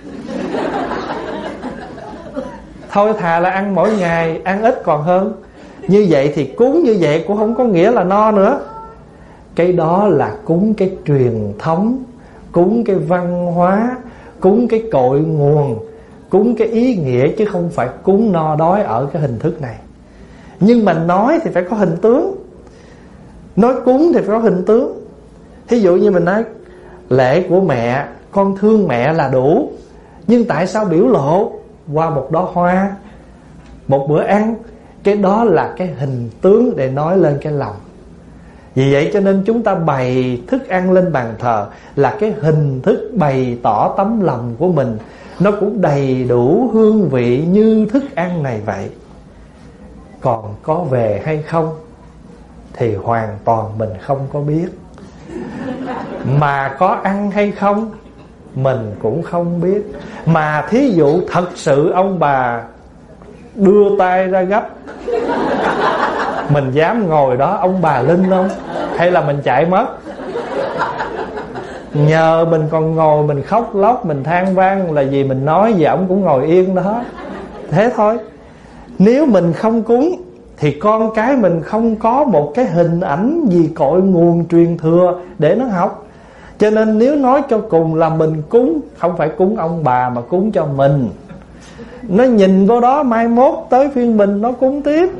Thôi thà là ăn mỗi ngày, ăn ít còn hơn. Như vậy thì cúng như vậy cũng không có nghĩa là no nữa. Cái đó là cúng cái truyền thống, cúng cái văn hóa, cúng cái cội nguồn, cúng cái ý nghĩa, chứ không phải cúng no đói ở cái hình thức này. Nhưng mà nói thì phải có hình tướng. Nói cúng thì phải có hình tướng. Thí dụ như mình nói lễ của mẹ, con thương mẹ là đủ. Nhưng tại sao biểu lộ qua một đóa hoa, một bữa ăn? Cái đó là cái hình tướng để nói lên cái lòng. Vì vậy cho nên chúng ta bày thức ăn lên bàn thờ là cái hình thức bày tỏ tấm lòng của mình. Nó cũng đầy đủ hương vị như thức ăn này vậy. Còn có về hay không thì hoàn toàn mình không có biết. Mà có ăn hay không mình cũng không biết. Mà thí dụ thật sự ông bà đưa tay ra gấp, mình dám ngồi đó ông bà linh không? Hay là mình chạy mất? Nhờ mình còn ngồi mình khóc lóc, mình than vang là vì mình nói gì ổng cũng ngồi yên đó. Thế thôi. Nếu mình không cúng thì con cái mình không có một cái hình ảnh gì cội nguồn truyền thừa để nó học. Cho nên nếu nói cho cùng là mình cúng, không phải cúng ông bà mà cúng cho mình. Nó nhìn vô đó mai mốt tới phiên mình nó cúng tiếp.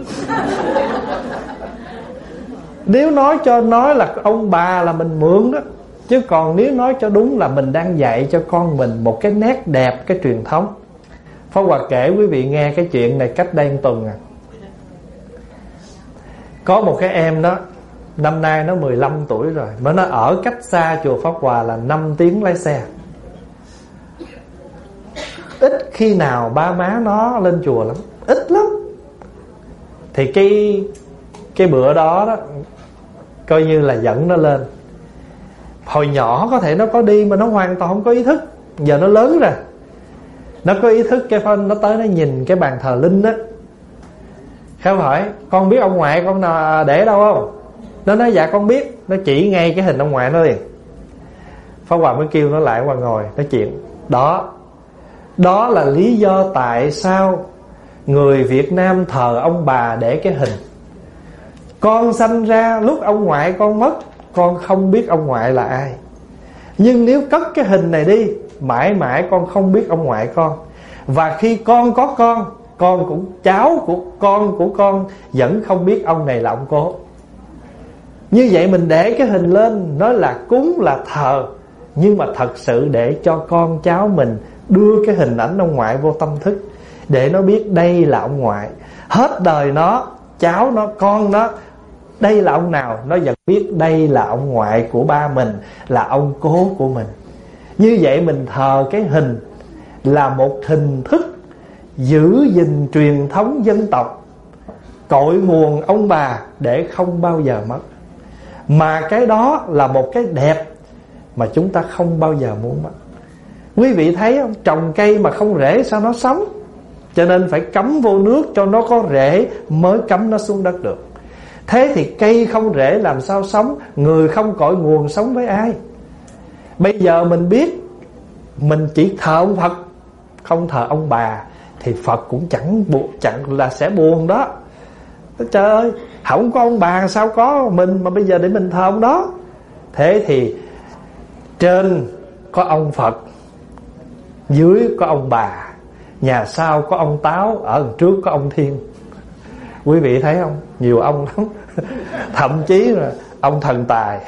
Nếu nói cho nói là ông bà là mình mượn đó. Chứ còn nếu nói cho đúng là mình đang dạy cho con mình một cái nét đẹp, cái truyền thống. Pháp Hòa kể quý vị nghe cái chuyện này cách đây một tuần à. Có một cái em đó, năm nay nó mười lăm tuổi rồi, mà nó ở cách xa chùa Pháp Hòa là năm tiếng lái xe. Ít khi nào ba má nó lên chùa lắm, ít lắm. Thì cái Cái bữa đó đó coi như là dẫn nó lên. Hồi nhỏ có thể nó có đi mà nó hoàn toàn không có ý thức. Giờ nó lớn rồi, nó có ý thức. Cái phân nó tới nó nhìn cái bàn thờ linh á. Khéo hỏi con biết ông ngoại con nào để đâu không? Nó nói dạ con biết. Nó chỉ ngay cái hình ông ngoại nó liền. Pháp Hòa mới kêu nó lại qua ngồi nói chuyện. Đó Đó là lý do tại sao người Việt Nam thờ ông bà để cái hình. Con sanh ra lúc ông ngoại con mất, con không biết ông ngoại là ai. Nhưng nếu cất cái hình này đi, mãi mãi con không biết ông ngoại con. Và khi con có con, con cũng cháu của con của con vẫn không biết ông này là ông cố. Như vậy mình để cái hình lên, nói là cúng là thờ, nhưng mà thật sự để cho con cháu mình đưa cái hình ảnh ông ngoại vô tâm thức, để nó biết đây là ông ngoại. Hết đời nó, cháu nó, con nó, đây là ông nào, nó vẫn biết đây là ông ngoại của ba mình, là ông cố của mình. Như vậy mình thờ cái hình là một hình thức giữ gìn truyền thống dân tộc, cội nguồn ông bà để không bao giờ mất. Mà cái đó là một cái đẹp mà chúng ta không bao giờ muốn mất. Quý vị thấy không? Trồng cây mà không rễ sao nó sống? Cho nên phải cắm vô nước cho nó có rễ mới cắm nó xuống đất được. Thế thì cây không rễ làm sao sống? Người không cội nguồn sống với ai? Bây giờ mình biết mình chỉ thờ ông Phật, không thờ ông bà, thì Phật cũng chẳng buộc, chẳng là sẽ buồn đó. Trời ơi, không có ông bà sao có mình, mà bây giờ để mình thờ ông đó. Thế thì trên có ông Phật, dưới có ông bà, nhà sau có ông Táo, ở đằng trước có ông Thiên. Quý vị thấy không? Nhiều ông lắm. Thậm chí là ông thần tài.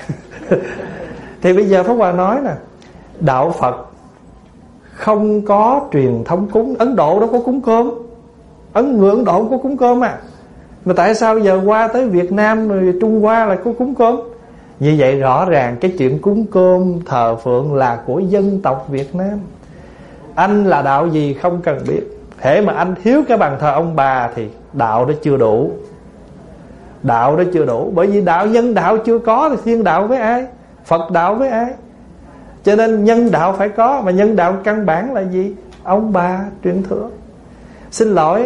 Thì bây giờ Pháp Hòa nói nè, đạo Phật không có truyền thống cúng. Ấn Độ đâu có cúng cơm. Ấn người Ấn Độ không có cúng cơm à. Mà tại sao giờ qua tới Việt Nam rồi Trung Hoa lại có cúng cơm? Như vậy rõ ràng cái chuyện cúng cơm thờ phượng là của dân tộc Việt Nam. Anh là đạo gì không cần biết. Thế mà anh thiếu cái bàn thờ ông bà thì đạo đó chưa đủ. Đạo đó chưa đủ. Bởi vì đạo nhân đạo chưa có thì thiên đạo với ai? Phật đạo với ai? Cho nên nhân đạo phải có. Mà nhân đạo căn bản là gì? Ông bà truyền thừa. Xin lỗi,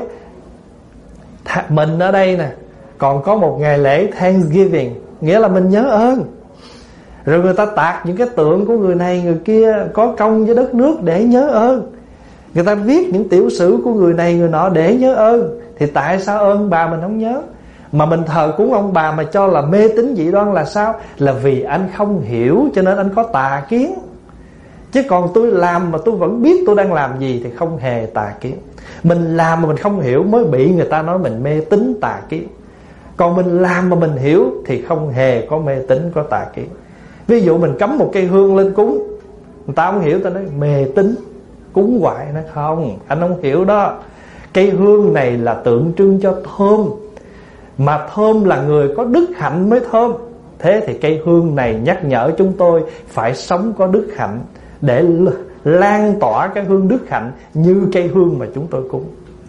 mình ở đây nè còn có một ngày lễ Thanksgiving, nghĩa là mình nhớ ơn. Rồi người ta tạc những cái tượng của người này người kia có công với đất nước để nhớ ơn. Người ta viết những tiểu sử của người này người nọ để nhớ ơn. Thì tại sao ơn bà mình không nhớ? Mà mình thờ cúng ông bà mà cho là mê tín dị đoan là sao? Là vì anh không hiểu cho nên anh có tà kiến. Chứ còn tôi làm mà tôi vẫn biết tôi đang làm gì thì không hề tà kiến. Mình làm mà mình không hiểu mới bị người ta nói mình mê tín tà kiến. Còn mình làm mà mình hiểu thì không hề có mê tín, có tà kiến. Ví dụ mình cắm một cây hương lên cúng, người ta không hiểu, ta nói mê tín, cúng hoài. Nó không, anh không hiểu đó. Cây hương này là tượng trưng cho thơm, mà thơm là người có đức hạnh mới thơm. Thế thì cây hương này nhắc nhở chúng tôi phải sống có đức hạnh, để lan tỏa cái hương đức hạnh như cây hương mà chúng tôi cúng.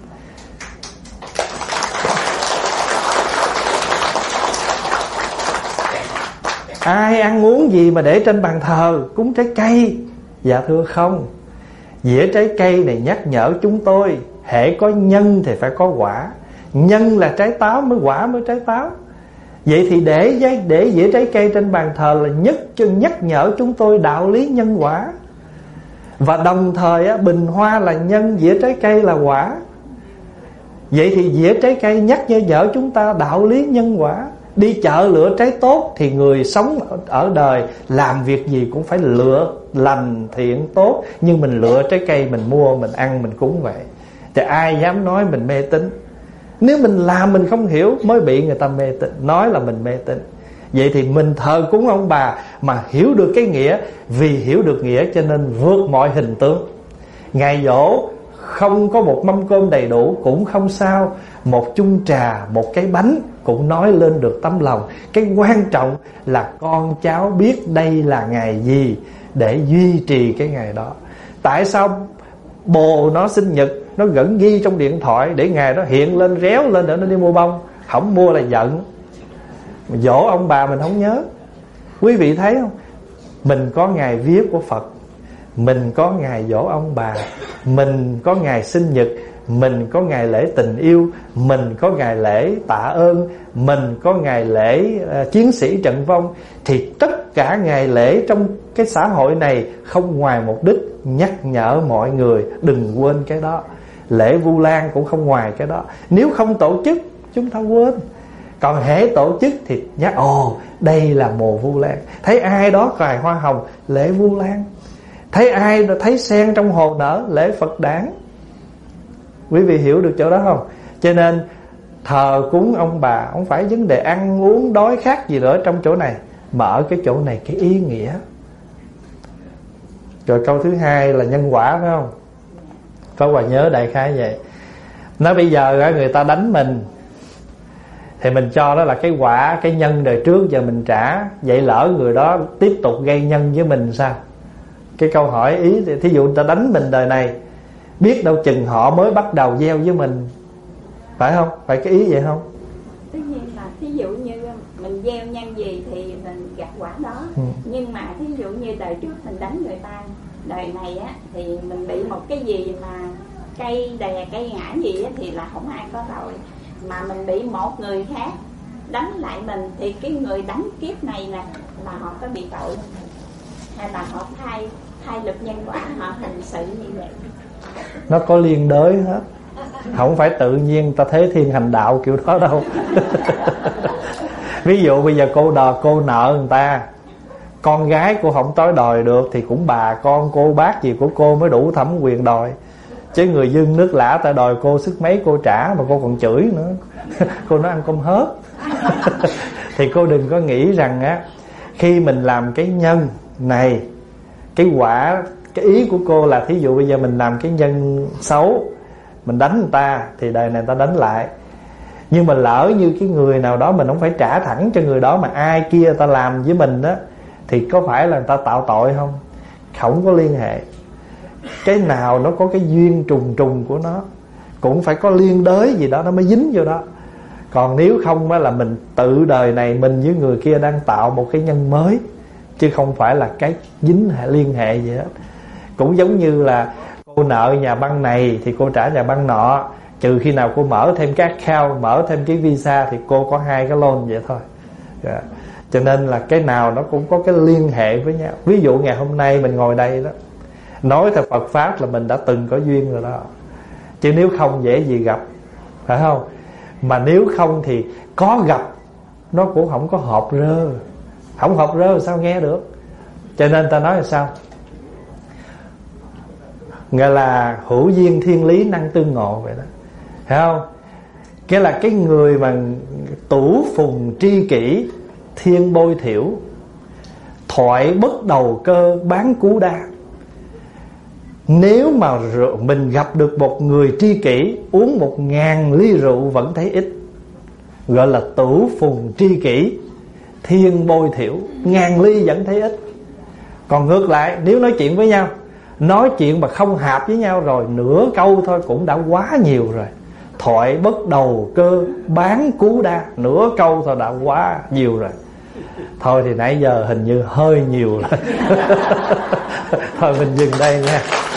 Ai ăn uống gì mà để trên bàn thờ cúng trái cây? Dạ thưa không. Dĩa trái cây này nhắc nhở chúng tôi hễ có nhân thì phải có quả. Nhân là trái táo mới quả mới trái táo. Vậy thì để để dĩa trái cây trên bàn thờ là nhất chân nhắc nhở chúng tôi đạo lý nhân quả. Và đồng thời á, bình hoa là nhân, dĩa trái cây là quả. Vậy thì dĩa trái cây nhắc nhở chúng ta đạo lý nhân quả. Đi chợ lựa trái tốt thì người sống ở đời làm việc gì cũng phải lựa lành thiện tốt. Nhưng mình lựa trái cây mình mua, mình ăn, mình cúng vậy. Thì ai dám nói mình mê tín? Nếu mình làm mình không hiểu mới bị người ta mê tín, nói là mình mê tín. Vậy thì mình thờ cúng ông bà mà hiểu được cái nghĩa. Vì hiểu được nghĩa cho nên vượt mọi hình tướng. Ngày giỗ không có một mâm cơm đầy đủ cũng không sao. Một chung trà, một cái bánh cũng nói lên được tấm lòng. Cái quan trọng là con cháu biết đây là ngày gì để duy trì cái ngày đó. Tại sao bồ nó sinh nhật nó vẫn ghi trong điện thoại để ngày đó hiện lên réo lên để nó đi mua bông? Không mua là giận. Dỗ ông bà mình không nhớ. Quý vị thấy không? Mình có ngày viết của Phật, mình có ngày dỗ ông bà, mình có ngày sinh nhật, mình có ngày lễ tình yêu, mình có ngày lễ tạ ơn, mình có ngày lễ uh, chiến sĩ trận vong. Thì tất cả ngày lễ trong cái xã hội này không ngoài mục đích nhắc nhở mọi người đừng quên cái đó. Lễ Vu Lan cũng không ngoài cái đó. Nếu không tổ chức chúng ta quên. Còn hễ tổ chức thì nhắc ồ đây là mùa Vu Lan. Thấy ai đó cài hoa hồng, lễ Vu Lan. Thấy ai thấy sen trong hồ nở, lễ Phật đản. Quý vị hiểu được chỗ đó không? Cho nên thờ cúng ông bà không phải vấn đề ăn uống đói khát gì nữa trong chỗ này, mà ở cái chỗ này cái ý nghĩa. Rồi câu thứ hai là nhân quả, phải không? Pháp Hòa nhớ đại khái vậy. Nói bây giờ người ta đánh mình thì mình cho đó là cái quả, cái nhân đời trước giờ mình trả. Vậy lỡ người đó tiếp tục gây nhân với mình sao? Cái câu hỏi ý thì thí dụ người ta đánh mình đời này, biết đâu chừng họ mới bắt đầu gieo với mình, phải không? Phải cái ý vậy không? Tất nhiên là thí dụ như mình gieo nhân gì thì mình gặt quả đó. ừ. Nhưng mà thí dụ như đời trước mình đánh người ta, đời này á thì mình bị một cái gì mà cây đè cây ngã gì á thì là không ai có tội. Mà mình bị một người khác đánh lại mình thì cái người đánh kiếp này nè là họ có bị tội, hay là họ thay thay lực nhân quả, họ hành sự như vậy. Nó có liên đới hết. Không phải tự nhiên ta thế thiên hành đạo kiểu đó đâu. Ví dụ bây giờ cô đòi, cô nợ người ta, con gái cô không tối đòi được thì cũng bà con cô bác gì của cô mới đủ thẩm quyền đòi. Chứ người dưng nước lã ta đòi cô sức mấy cô trả mà cô còn chửi nữa. Cô nói ăn cơm hớt. Thì cô đừng có nghĩ rằng á, khi mình làm cái nhân này, cái quả, cái ý của cô là thí dụ bây giờ mình làm cái nhân xấu, mình đánh người ta thì đời này người ta đánh lại. Nhưng mà lỡ như cái người nào đó mình không phải trả thẳng cho người đó, mà ai kia người ta làm với mình đó, thì có phải là người ta tạo tội không? Không có liên hệ. Cái nào nó có cái duyên trùng trùng của nó, cũng phải có liên đới gì đó nó mới dính vô đó. Còn nếu không á là mình tự đời này mình với người kia đang tạo một cái nhân mới, chứ không phải là cái dính hệ, liên hệ gì hết. Cũng giống như là cô nợ nhà băng này thì cô trả nhà băng nọ, trừ khi nào cô mở thêm cái account, mở thêm cái visa thì cô có hai cái loan vậy thôi. Yeah. Cho nên là cái nào nó cũng có cái liên hệ với nhau. Ví dụ ngày hôm nay mình ngồi đây đó, nói theo Phật Pháp là mình đã từng có duyên rồi đó. Chứ nếu không dễ gì gặp, phải không? Mà nếu không thì có gặp nó cũng không có hợp rơ. Không hợp rơ sao nghe được. Cho nên ta nói là sao? Gọi là hữu duyên thiên lý năng tương ngộ vậy đó, phải không? Cái là cái người mà tủ phùng tri kỷ, thiên bôi thiểu, thoại bất đầu cơ, bán cú đa. Nếu mà mình gặp được một người tri kỷ, uống một ngàn ly rượu vẫn thấy ít, gọi là tủ phùng tri kỷ, thiên bôi thiểu, ngàn ly vẫn thấy ít. Còn ngược lại, nếu nói chuyện với nhau, nói chuyện mà không hợp với nhau rồi, nửa câu thôi cũng đã quá nhiều rồi. Thoại bất đầu cơ, bán cú đa, nửa câu thôi đã quá nhiều rồi. Thôi thì nãy giờ hình như hơi nhiều rồi. Thôi mình dừng đây nha.